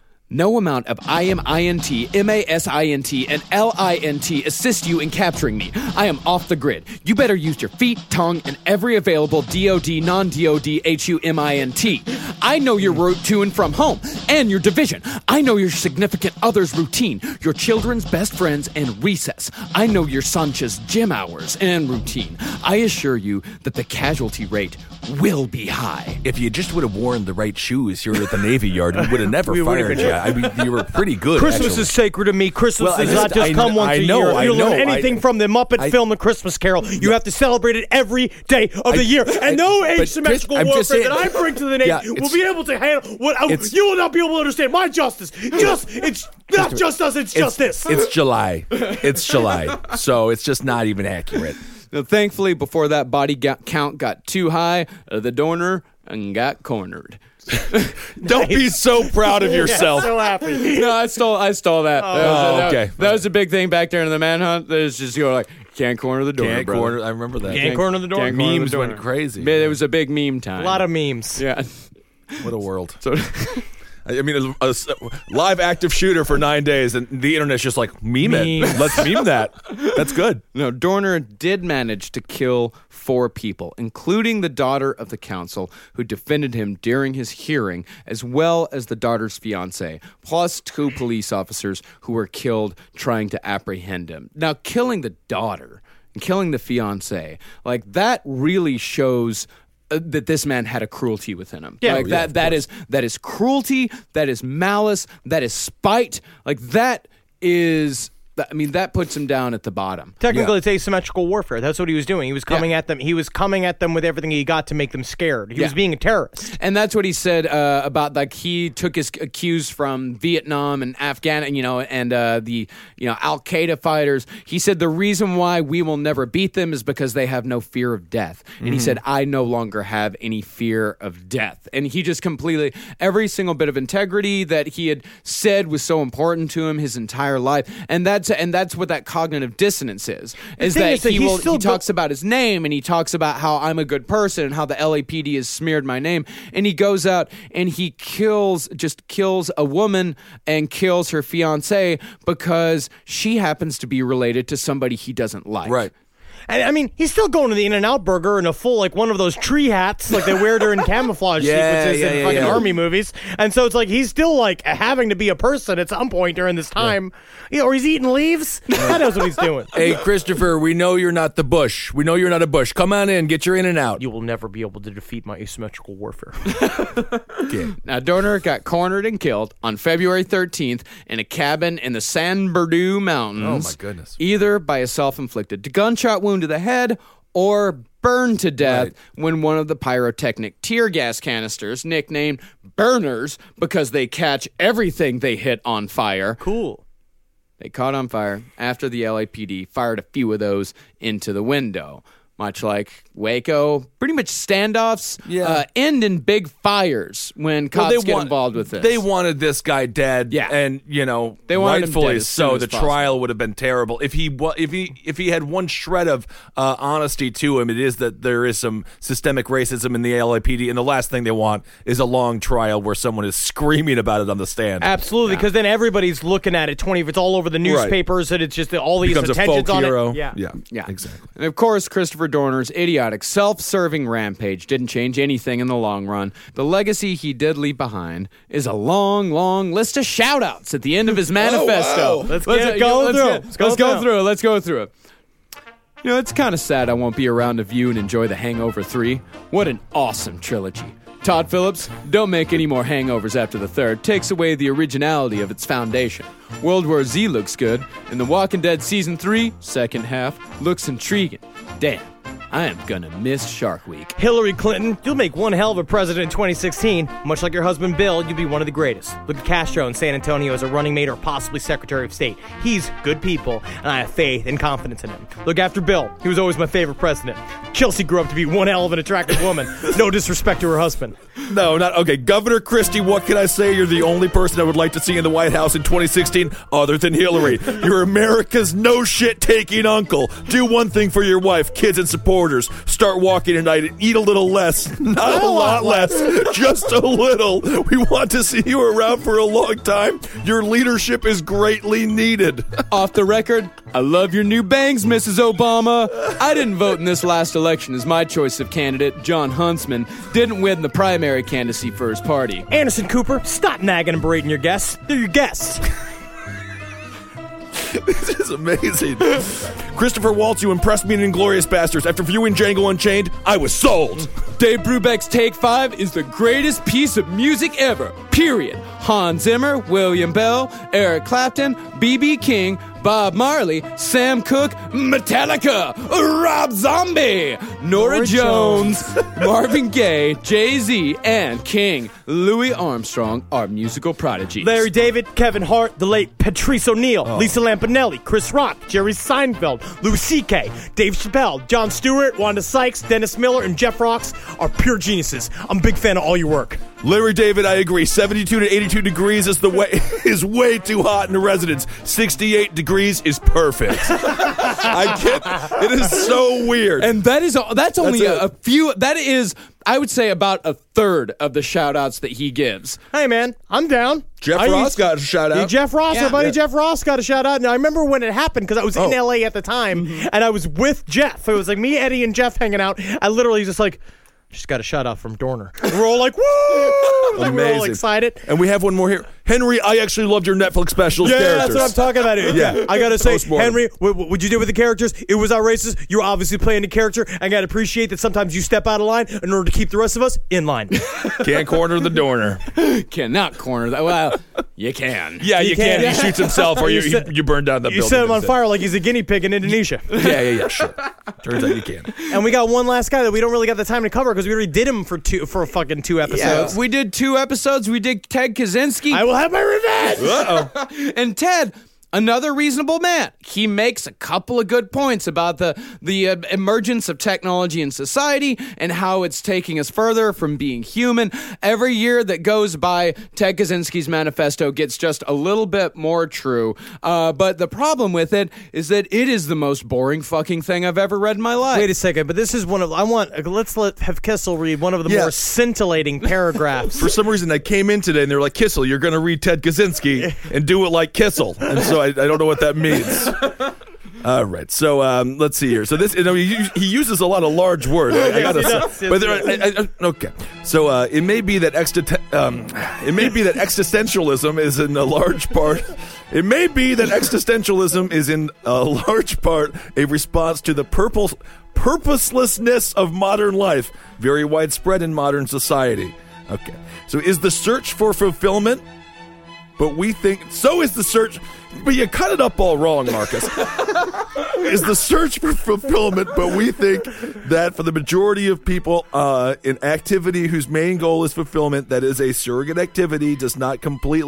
No amount of IMINT, MASINT, and LINT assist you in capturing me. I am off the grid. You better use your feet, tongue, and every available DOD, non-DOD, HUMINT. I know your route to and from home, and your division. I know your significant other's routine, your children's best friends, and recess. I know your Sancha's gym hours and routine. I assure you that the casualty rate will be high. If you just would have worn the right shoes here at the Navy Yard, we would have never fired you. I mean, you were pretty good. Christmas is sacred to me. Christmas does not just come once a year. You don't learn anything from the Muppet film, The Christmas Carol. You have to celebrate it every day of the year. And no asymmetrical warfare that I bring to the Navy will be able to handle what you will not be able to understand. My justice. It's not just us, it's justice. It's July. It's July. So it's just not even accurate. Now, thankfully, before that body count got too high, the Dorner got cornered. Don't be so proud of yourself. So happy. No, I stole that. Okay. That was a big thing back there in the manhunt. There's just can't corner the Dorner. Can't corner. I remember that. Can't corner the Dorner. Memes went crazy. It was a big meme time. A lot of memes. Yeah. What a world. So, I mean, a live active shooter for 9 days, and the internet's just like, meme it. Let's meme that. That's good. No, Dorner did manage to kill 4 people, including the daughter of the counsel who defended him during his hearing, as well as the daughter's fiance, plus 2 police officers who were killed trying to apprehend him. Now, killing the daughter and killing the fiance, that really shows that this man had a cruelty within him. Yeah, that is cruelty, that is malice, that is spite. That puts him down at the bottom. Technically, it's asymmetrical warfare. That's what he was doing. He was coming at them. He was coming at them with everything he got to make them scared. He was being a terrorist. And that's what he said about he took his cues from Vietnam and Afghanistan, and the Al Qaeda fighters. He said the reason why we will never beat them is because they have no fear of death. And he said, I no longer have any fear of death. And he just completely every single bit of integrity that he had said was so important to him his entire life. And that's what that cognitive dissonance is that he talks about his name, and he talks about how I'm a good person and how the LAPD has smeared my name, and he goes out and he kills a woman and kills her fiance because she happens to be related to somebody he doesn't like. Right. And I mean, he's still going to the In-N-Out Burger in a full, like, one of those tree hats, like they wear during camouflage sequences in fucking army movies. And so it's like he's still, like, having to be a person at some point during this time. Yeah, or he's eating leaves. God knows what he's doing. Hey, Christopher, we know you're not the Bush. We know you're not a Bush. Come on in, get your In-N-Out. You will never be able to defeat my asymmetrical warfare. Okay. Now, Dorner got cornered and killed on February 13th in a cabin in the San Bernardino Mountains. Oh, my goodness. Either by a self-inflicted gunshot wound to the head or burned to death when one of the pyrotechnic tear gas canisters, nicknamed burners because they catch everything they hit on fire. Cool. They caught on fire after the LAPD fired a few of those into the window. Much like Waco, pretty much standoffs end in big fires when cops get involved with this. They wanted this guy dead, and they wanted him rightfully dead as so. soon as The possible. trial would have been terrible if he had one shred of honesty to him. It is that there is some systemic racism in the LAPD, and the last thing they want is a long trial where someone is screaming about it on the stand. Absolutely, because then everybody's looking at it. It's all over the newspapers, and it's just all these Becomes attentions a folk on hero. it. Yeah, exactly. And of course, Christopher Dorner's idiotic, self-serving rampage didn't change anything in the long run. The legacy he did leave behind is a long, long list of shout-outs at the end of his manifesto. Let's go through it. It's kind of sad I won't be around to view and enjoy The Hangover 3. What an awesome trilogy. Todd Phillips, don't make any more hangovers after the third. Takes away the originality of its foundation. World War Z looks good, and The Walking Dead Season 3, second half, looks intriguing. Damn, I am gonna miss Shark Week. Hillary Clinton, you'll make one hell of a president in 2016. Much like your husband Bill, you'll be one of the greatest. Look at Castro in San Antonio as a running mate or possibly Secretary of State. He's good people, and I have faith and confidence in him. Look after Bill. He was always my favorite president. Chelsea grew up to be one hell of an attractive woman. No disrespect to her husband. No, not okay. Governor Christie, what can I say? You're the only person I would like to see in the White House in 2016 other than Hillary. You're America's no shit taking uncle. Do one thing for your wife, kids, and supporters. Start walking tonight and eat a little less. Not a lot less, just a little. We want to see you around for a long time. Your leadership is greatly needed. Off the record, I love your new bangs, Mrs. Obama. I didn't vote in this last election as my choice of candidate, John Huntsman, didn't win the primary candidacy for his party. Anderson Cooper, stop nagging and berating your guests. They're your guests. This is amazing. Christopher Waltz, you impressed me in Inglourious Basterds. After viewing Django Unchained, I was sold. Dave Brubeck's Take 5 is the greatest piece of music ever. Period. Hans Zimmer, William Bell, Eric Clapton, B.B. King, Bob Marley, Sam Cooke, Metallica, Rob Zombie, Nora Jones, Marvin Gaye, Jay-Z, and King Louis Armstrong are musical prodigies. Larry David, Kevin Hart, the late Patrice O'Neill, Lisa Lampanelli, Chris Rock, Jerry Seinfeld, Louis C.K., Dave Chappelle, Jon Stewart, Wanda Sykes, Dennis Miller, and Jeff Ross are pure geniuses. I'm a big fan of all your work. Larry David, I agree. 72 to 82 degrees is way too hot in the residence. 68 degrees is perfect. I get it is so weird. And that's only a few. That is, I would say, about a third of the shout outs that he gives. Hey man, I'm down. Jeff Ross got a shout out. Jeff Ross, our buddy Jeff Ross got a shout out. And I remember when it happened because I was in LA at the time and I was with Jeff. It was like me, Eddie, and Jeff hanging out. I literally just like, just got a shout out from Dorner. We're all like, woo! Like, we're all excited. And we have one more here. Henry, I actually loved your Netflix specials characters. That's what I'm talking about. Yeah. I got to say, Henry, what you did with the characters, it was outrageous. You were obviously playing the character. I got to appreciate that sometimes you step out of line in order to keep the rest of us in line. Can't corner the Dorner. Cannot corner that. Well, you can. Yeah, you can. He shoots himself or you burn down the building. You set him on fire like he's a guinea pig in Indonesia. Yeah, sure. Turns out you can. And we got one last guy that we don't really got the time to cover because we already did him for fucking two episodes. Yeah, we did 2 episodes. We did Ted Kaczynski. I will have my revenge. Uh-oh. And Ted, another reasonable man. He makes a couple of good points about the emergence of technology in society and how it's taking us further from being human. Every year that goes by, Ted Kaczynski's manifesto gets just a little bit more true. But the problem with it is that it is the most boring fucking thing I've ever read in my life. Wait a second, but this is let's have Kissel read one of the more scintillating paragraphs. For some reason, I came in today and they were like, Kissel, you're going to read Ted Kaczynski and do it like Kissel. And so I don't know what that means. All right, so let's see here. So this, he uses a lot of large words. I gotta say, but okay. So it may be that existentialism is in a large part. It may be that existentialism is in a large part a response to the purposelessness of modern life, very widespread in modern society. Okay, so is the search for fulfillment? But we think so is the search. But you cut it up all wrong, Marcus. Is the search for fulfillment, but we think that for the majority of people, an activity whose main goal is fulfillment, that is a surrogate activity, does not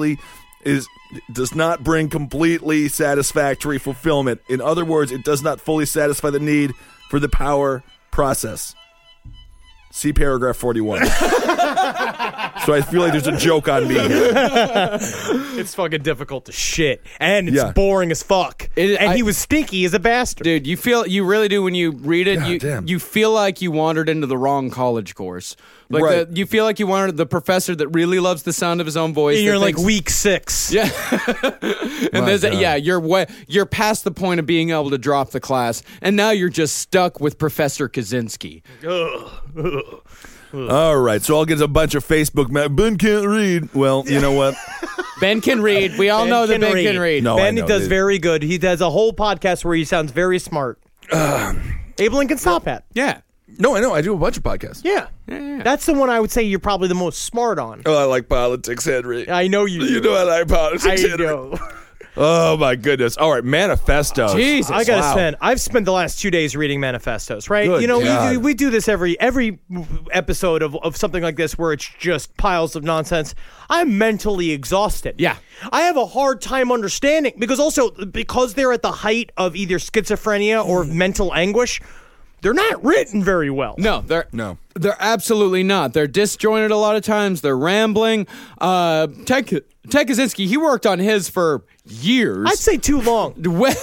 bring completely satisfactory fulfillment. In other words, it does not fully satisfy the need for the power process. See paragraph 41. So I feel like there's a joke on me here. It's fucking difficult to shit, and it's boring as fuck. He was stinky as a bastard. Dude, you really do when you read it. You feel like you wandered into the wrong college course. Like you feel like you wanted the professor that really loves the sound of his own voice. And you're like week 6. Yeah. And you're past the point of being able to drop the class, and now you're just stuck with Professor Kaczynski. All right, so I'll get a bunch of Facebook. Ben can't read. Well, you know what? Ben can read. We all know that Ben can read. No, Ben does very good. He does a whole podcast where he sounds very smart. Abe Lincoln Stop Hat. Yeah. No, I know. I do a bunch of podcasts. Yeah. That's the one I would say you're probably the most smart on. Oh, I like politics, Henry. I know you do. You know I like politics, Henry. I know. Oh, my goodness. All right, manifestos. Jesus. I've spent the last 2 days reading manifestos, right? Good God. We do this every episode of something like this where it's just piles of nonsense. I'm mentally exhausted. Yeah. I have a hard time understanding because they're at the height of either schizophrenia or mental anguish. They're not written very well. No, they're absolutely not. They're disjointed a lot of times. They're rambling. Ted Kaczynski, he worked on his for years. I'd say too long.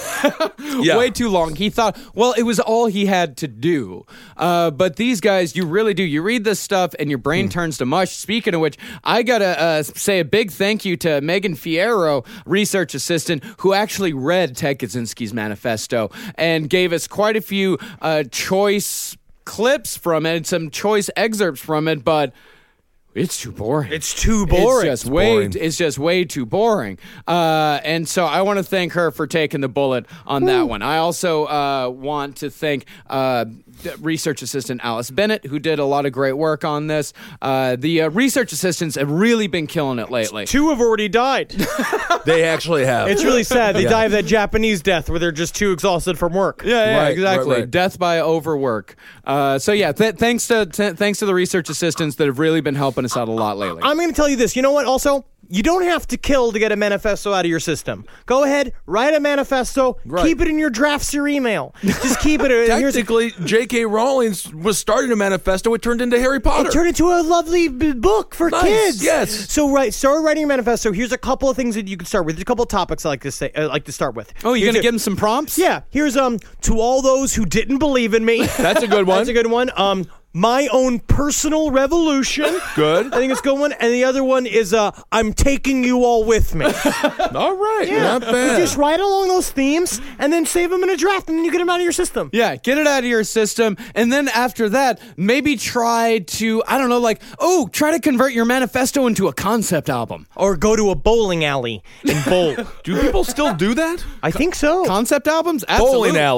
Way too long. He thought, well, it was all he had to do. But these guys, you really do. You read this stuff and your brain turns to mush. Speaking of which, I got to say a big thank you to Megan Fierro, research assistant, who actually read Ted Kaczynski's manifesto and gave us quite a few choice clips from it, some choice excerpts from it, but it's too boring. It's too boring. It's just way too boring. And so I want to thank her for taking the bullet on that one. I also want to thank research assistant Alice Bennett, who did a lot of great work on this. The research assistants have really been killing it lately. 2 have already died. They actually have. It's really sad. They die of that Japanese death where they're just too exhausted from work. Yeah, Right, exactly. right. Death by overwork. Thanks to the research assistants that have really been helping us out a lot lately. I'm going to tell you this. You know what? Also, you don't have to kill to get a manifesto out of your system. Go ahead, write a manifesto, keep it in your drafts, your email. Just keep it. Technically, J.K. Rowling was starting a manifesto. It turned into Harry Potter. It turned into a lovely book for kids. Yes. So start writing a manifesto. Here's a couple of things that you can start with. There's a couple of topics I like to start with. Oh, you're going to give them some prompts? Yeah. Here's to all those who didn't believe in me. That's a good one. That's a good one. My own personal revolution. Good. I think it's a good one. And the other one is I'm taking you all with me. All right. Yeah. Not bad. You just write along those themes and then save them in a draft and then you get them out of your system. Yeah, get it out of your system. And then after that, maybe try to, try to convert your manifesto into a concept album. Or go to a bowling alley and bowl. Do people still do that? I think so. Concept albums? Absolutely. Bowling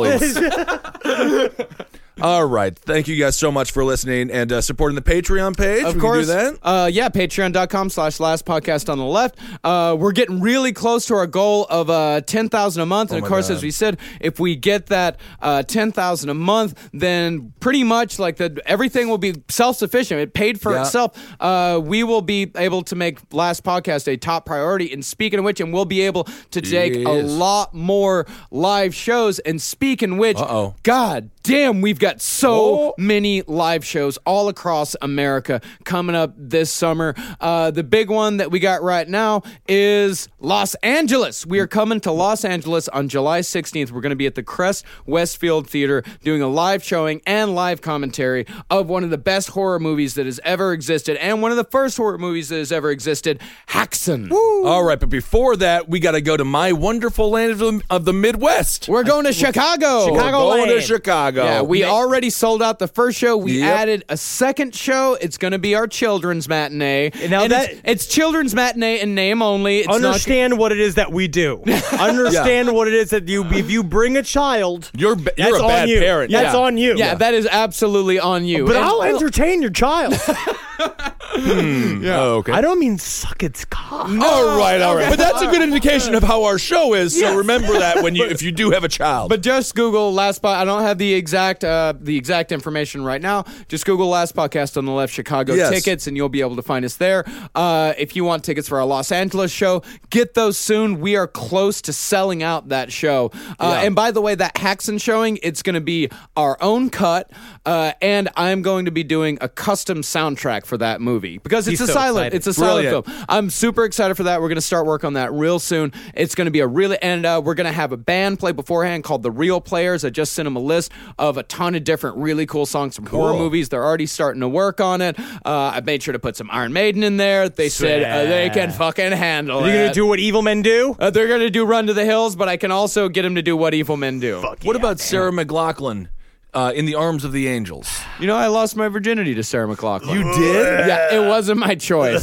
alleys. All right. Thank you guys so much for listening and supporting the Patreon page. Of We course. can do that. Patreon.com/lastpodcast on the left. We're getting really close to our goal of $10,000 a month. And of course, as we said, if we get that $10,000 a month, then pretty much everything will be self-sufficient. It paid for itself. We will be able to make Last Podcast a top priority. And speaking of which, and we'll be able to take a lot more live shows. And speaking of which, God damn, we've got got so many live shows all across America coming up this summer. The big one that we got right now is Los Angeles. We are coming to Los Angeles on July 16th. We're going to be at the Crest Westfield Theater doing a live showing and live commentary of one of the best horror movies that has ever existed and one of the first horror movies that has ever existed, Haxan. All right, but before that, we got to go to my wonderful land of the Midwest. We're going to Chicago. We're going to Chicago. Yeah, we already sold out the first show. We added a second show. It's going to be our children's matinee. Now and it's children's matinee in name only. It's understand what it is that we do. Understand what it is that if you bring a child, you're a bad parent. That's on you. Yeah, that is absolutely on you. But I'll entertain your child. Oh, okay. I don't mean suck its cock. No, all right. But that's a good indication of how our show is. So remember that if you do have a child. But just Google Last Podcast. I don't have the exact information right now. Just Google Last Podcast on the Left Chicago tickets, and you'll be able to find us there. If you want tickets for our Los Angeles show, get those soon. We are close to selling out that show. And by the way, that Haxan showing, it's going to be our own cut, and I'm going to be doing a custom soundtrack for that movie because it's a silent film. I'm super excited for that. We're going to start work on that real soon. It's going to be we're going to have a band play beforehand called The Real Players. I just sent them a list of a ton of different really cool songs from horror movies. They're already starting to work on it. I made sure to put some Iron Maiden in there. They said they can fucking handle it. You're going to do what Evil Men do? They're going to do Run to the Hills, but I can also get them to do what Evil Men do. What about Sarah McLachlan? In the Arms of the Angels. You know, I lost my virginity to Sarah McLachlan. You did? Yeah, it wasn't my choice.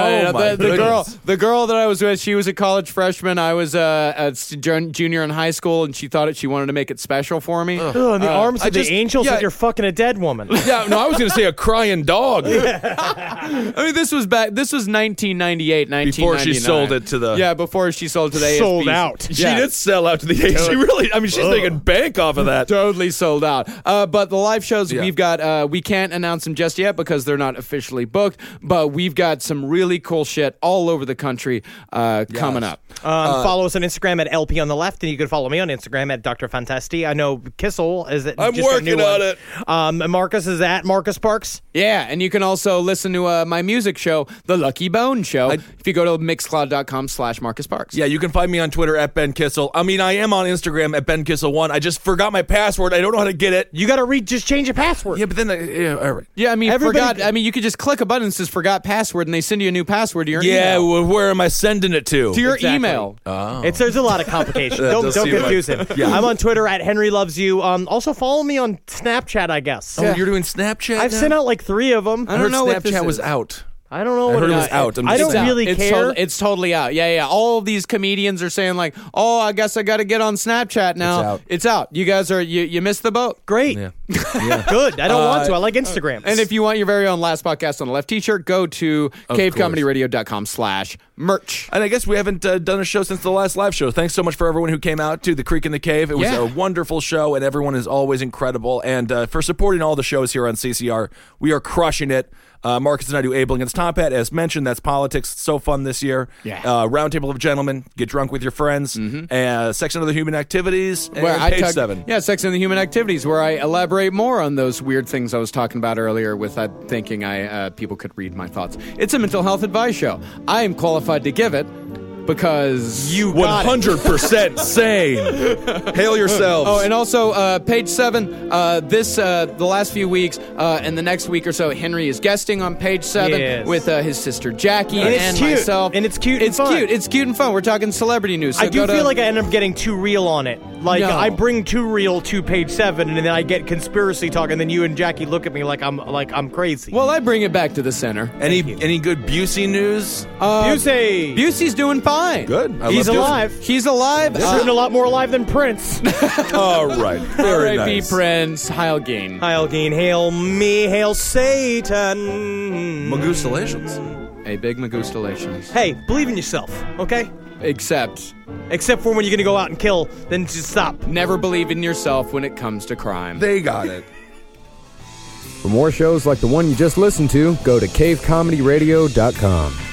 The girl that I was with, she was a college freshman. I was a junior in high school, and she thought she wanted to make it special for me. In the Arms of the Angels, like you're fucking a dead woman. Yeah, no, I was going to say a crying dog. I mean, this was 1998, 1999. Before she sold it to the... Yeah, before she sold to the ASPs. Sold out. She did sell out to the ASPs. She really... I mean, she's making bank off of that. Totally sold out. But the live shows we've got, we can't announce them just yet because they're not officially booked, but we've got some really cool shit all over the country coming up. Follow us on Instagram at LP on the Left, and you can follow me on Instagram at Dr. Fantasti. I know Kissel is it. I'm working on it. Marcus is at Marcus Parks. Yeah, and you can also listen to my music show, The Lucky Bone Show, if you go to mixcloud.com/Marcus Parks. Yeah, you can find me on Twitter at Ben Kissel. I mean, I am on Instagram at BenKissel1. I just forgot my password. I don't know how to get it. You got to just change your password. Yeah, but then, all right. Yeah, I mean, you could just click a button that says forgot password, and they send you a new password to your email. Yeah, well, where am I sending it to? To your email. Oh. There's a lot of complications. Don't confuse him. Yeah. I'm on Twitter at Henry Loves You. Also follow me on Snapchat, I guess. Oh, you're doing Snapchat I've sent out like 3 of them. I don't know Snapchat was out. I don't know I what heard it was out. I don't really care. It's totally out. Yeah. All of these comedians are saying like, "Oh, I guess I got to get on Snapchat now." It's out. You guys are you missed the boat. Great. Yeah. Good. I don't want to. I like Instagram. And if you want your very own Last Podcast on the Left t-shirt, go to cavecomedyradio.com/merch. And I guess we haven't done a show since the last live show. Thanks so much for everyone who came out to the Creek in the Cave. It was a wonderful show, and everyone is always incredible. And for supporting all the shows here on CCR, we are crushing it. Marcus and I do Abel Against Tom Pat. As mentioned, that's politics. It's so fun this year. Yeah. Roundtable of Gentlemen. Get drunk with your friends. Section of the Human Activities. And page 7. Yeah, Section of the Human Activities, where I elaborate more on those weird things I was talking about earlier with thinking people could read my thoughts. It's a mental health advice show. I am qualified to give it. Because you 100% sane. Hail yourselves. Oh, and also page 7. The last few weeks and the next week or so, Henry is guesting on page 7 with his sister Jackie and myself. And it's cute. And fun. It's cute and fun. We're talking celebrity news. So I do feel like I end up getting too real on it. Like I bring too real to page 7, and then I get conspiracy talk, and then you and Jackie look at me like I'm crazy. Well, I bring it back to the center. Any good Busey news? Busey's doing fine. Good. He's alive. He's alive. He's a lot more alive than Prince. All right. Very R.I.P. nice. Prince. Heil Gain. Heil Gain. Hail me. Hail Satan. Magustalations. A big Magustalations. Hey, believe in yourself, okay? Except for when you're going to go out and kill, then just stop. Never believe in yourself when it comes to crime. They got it. For more shows like the one you just listened to, go to cavecomedyradio.com.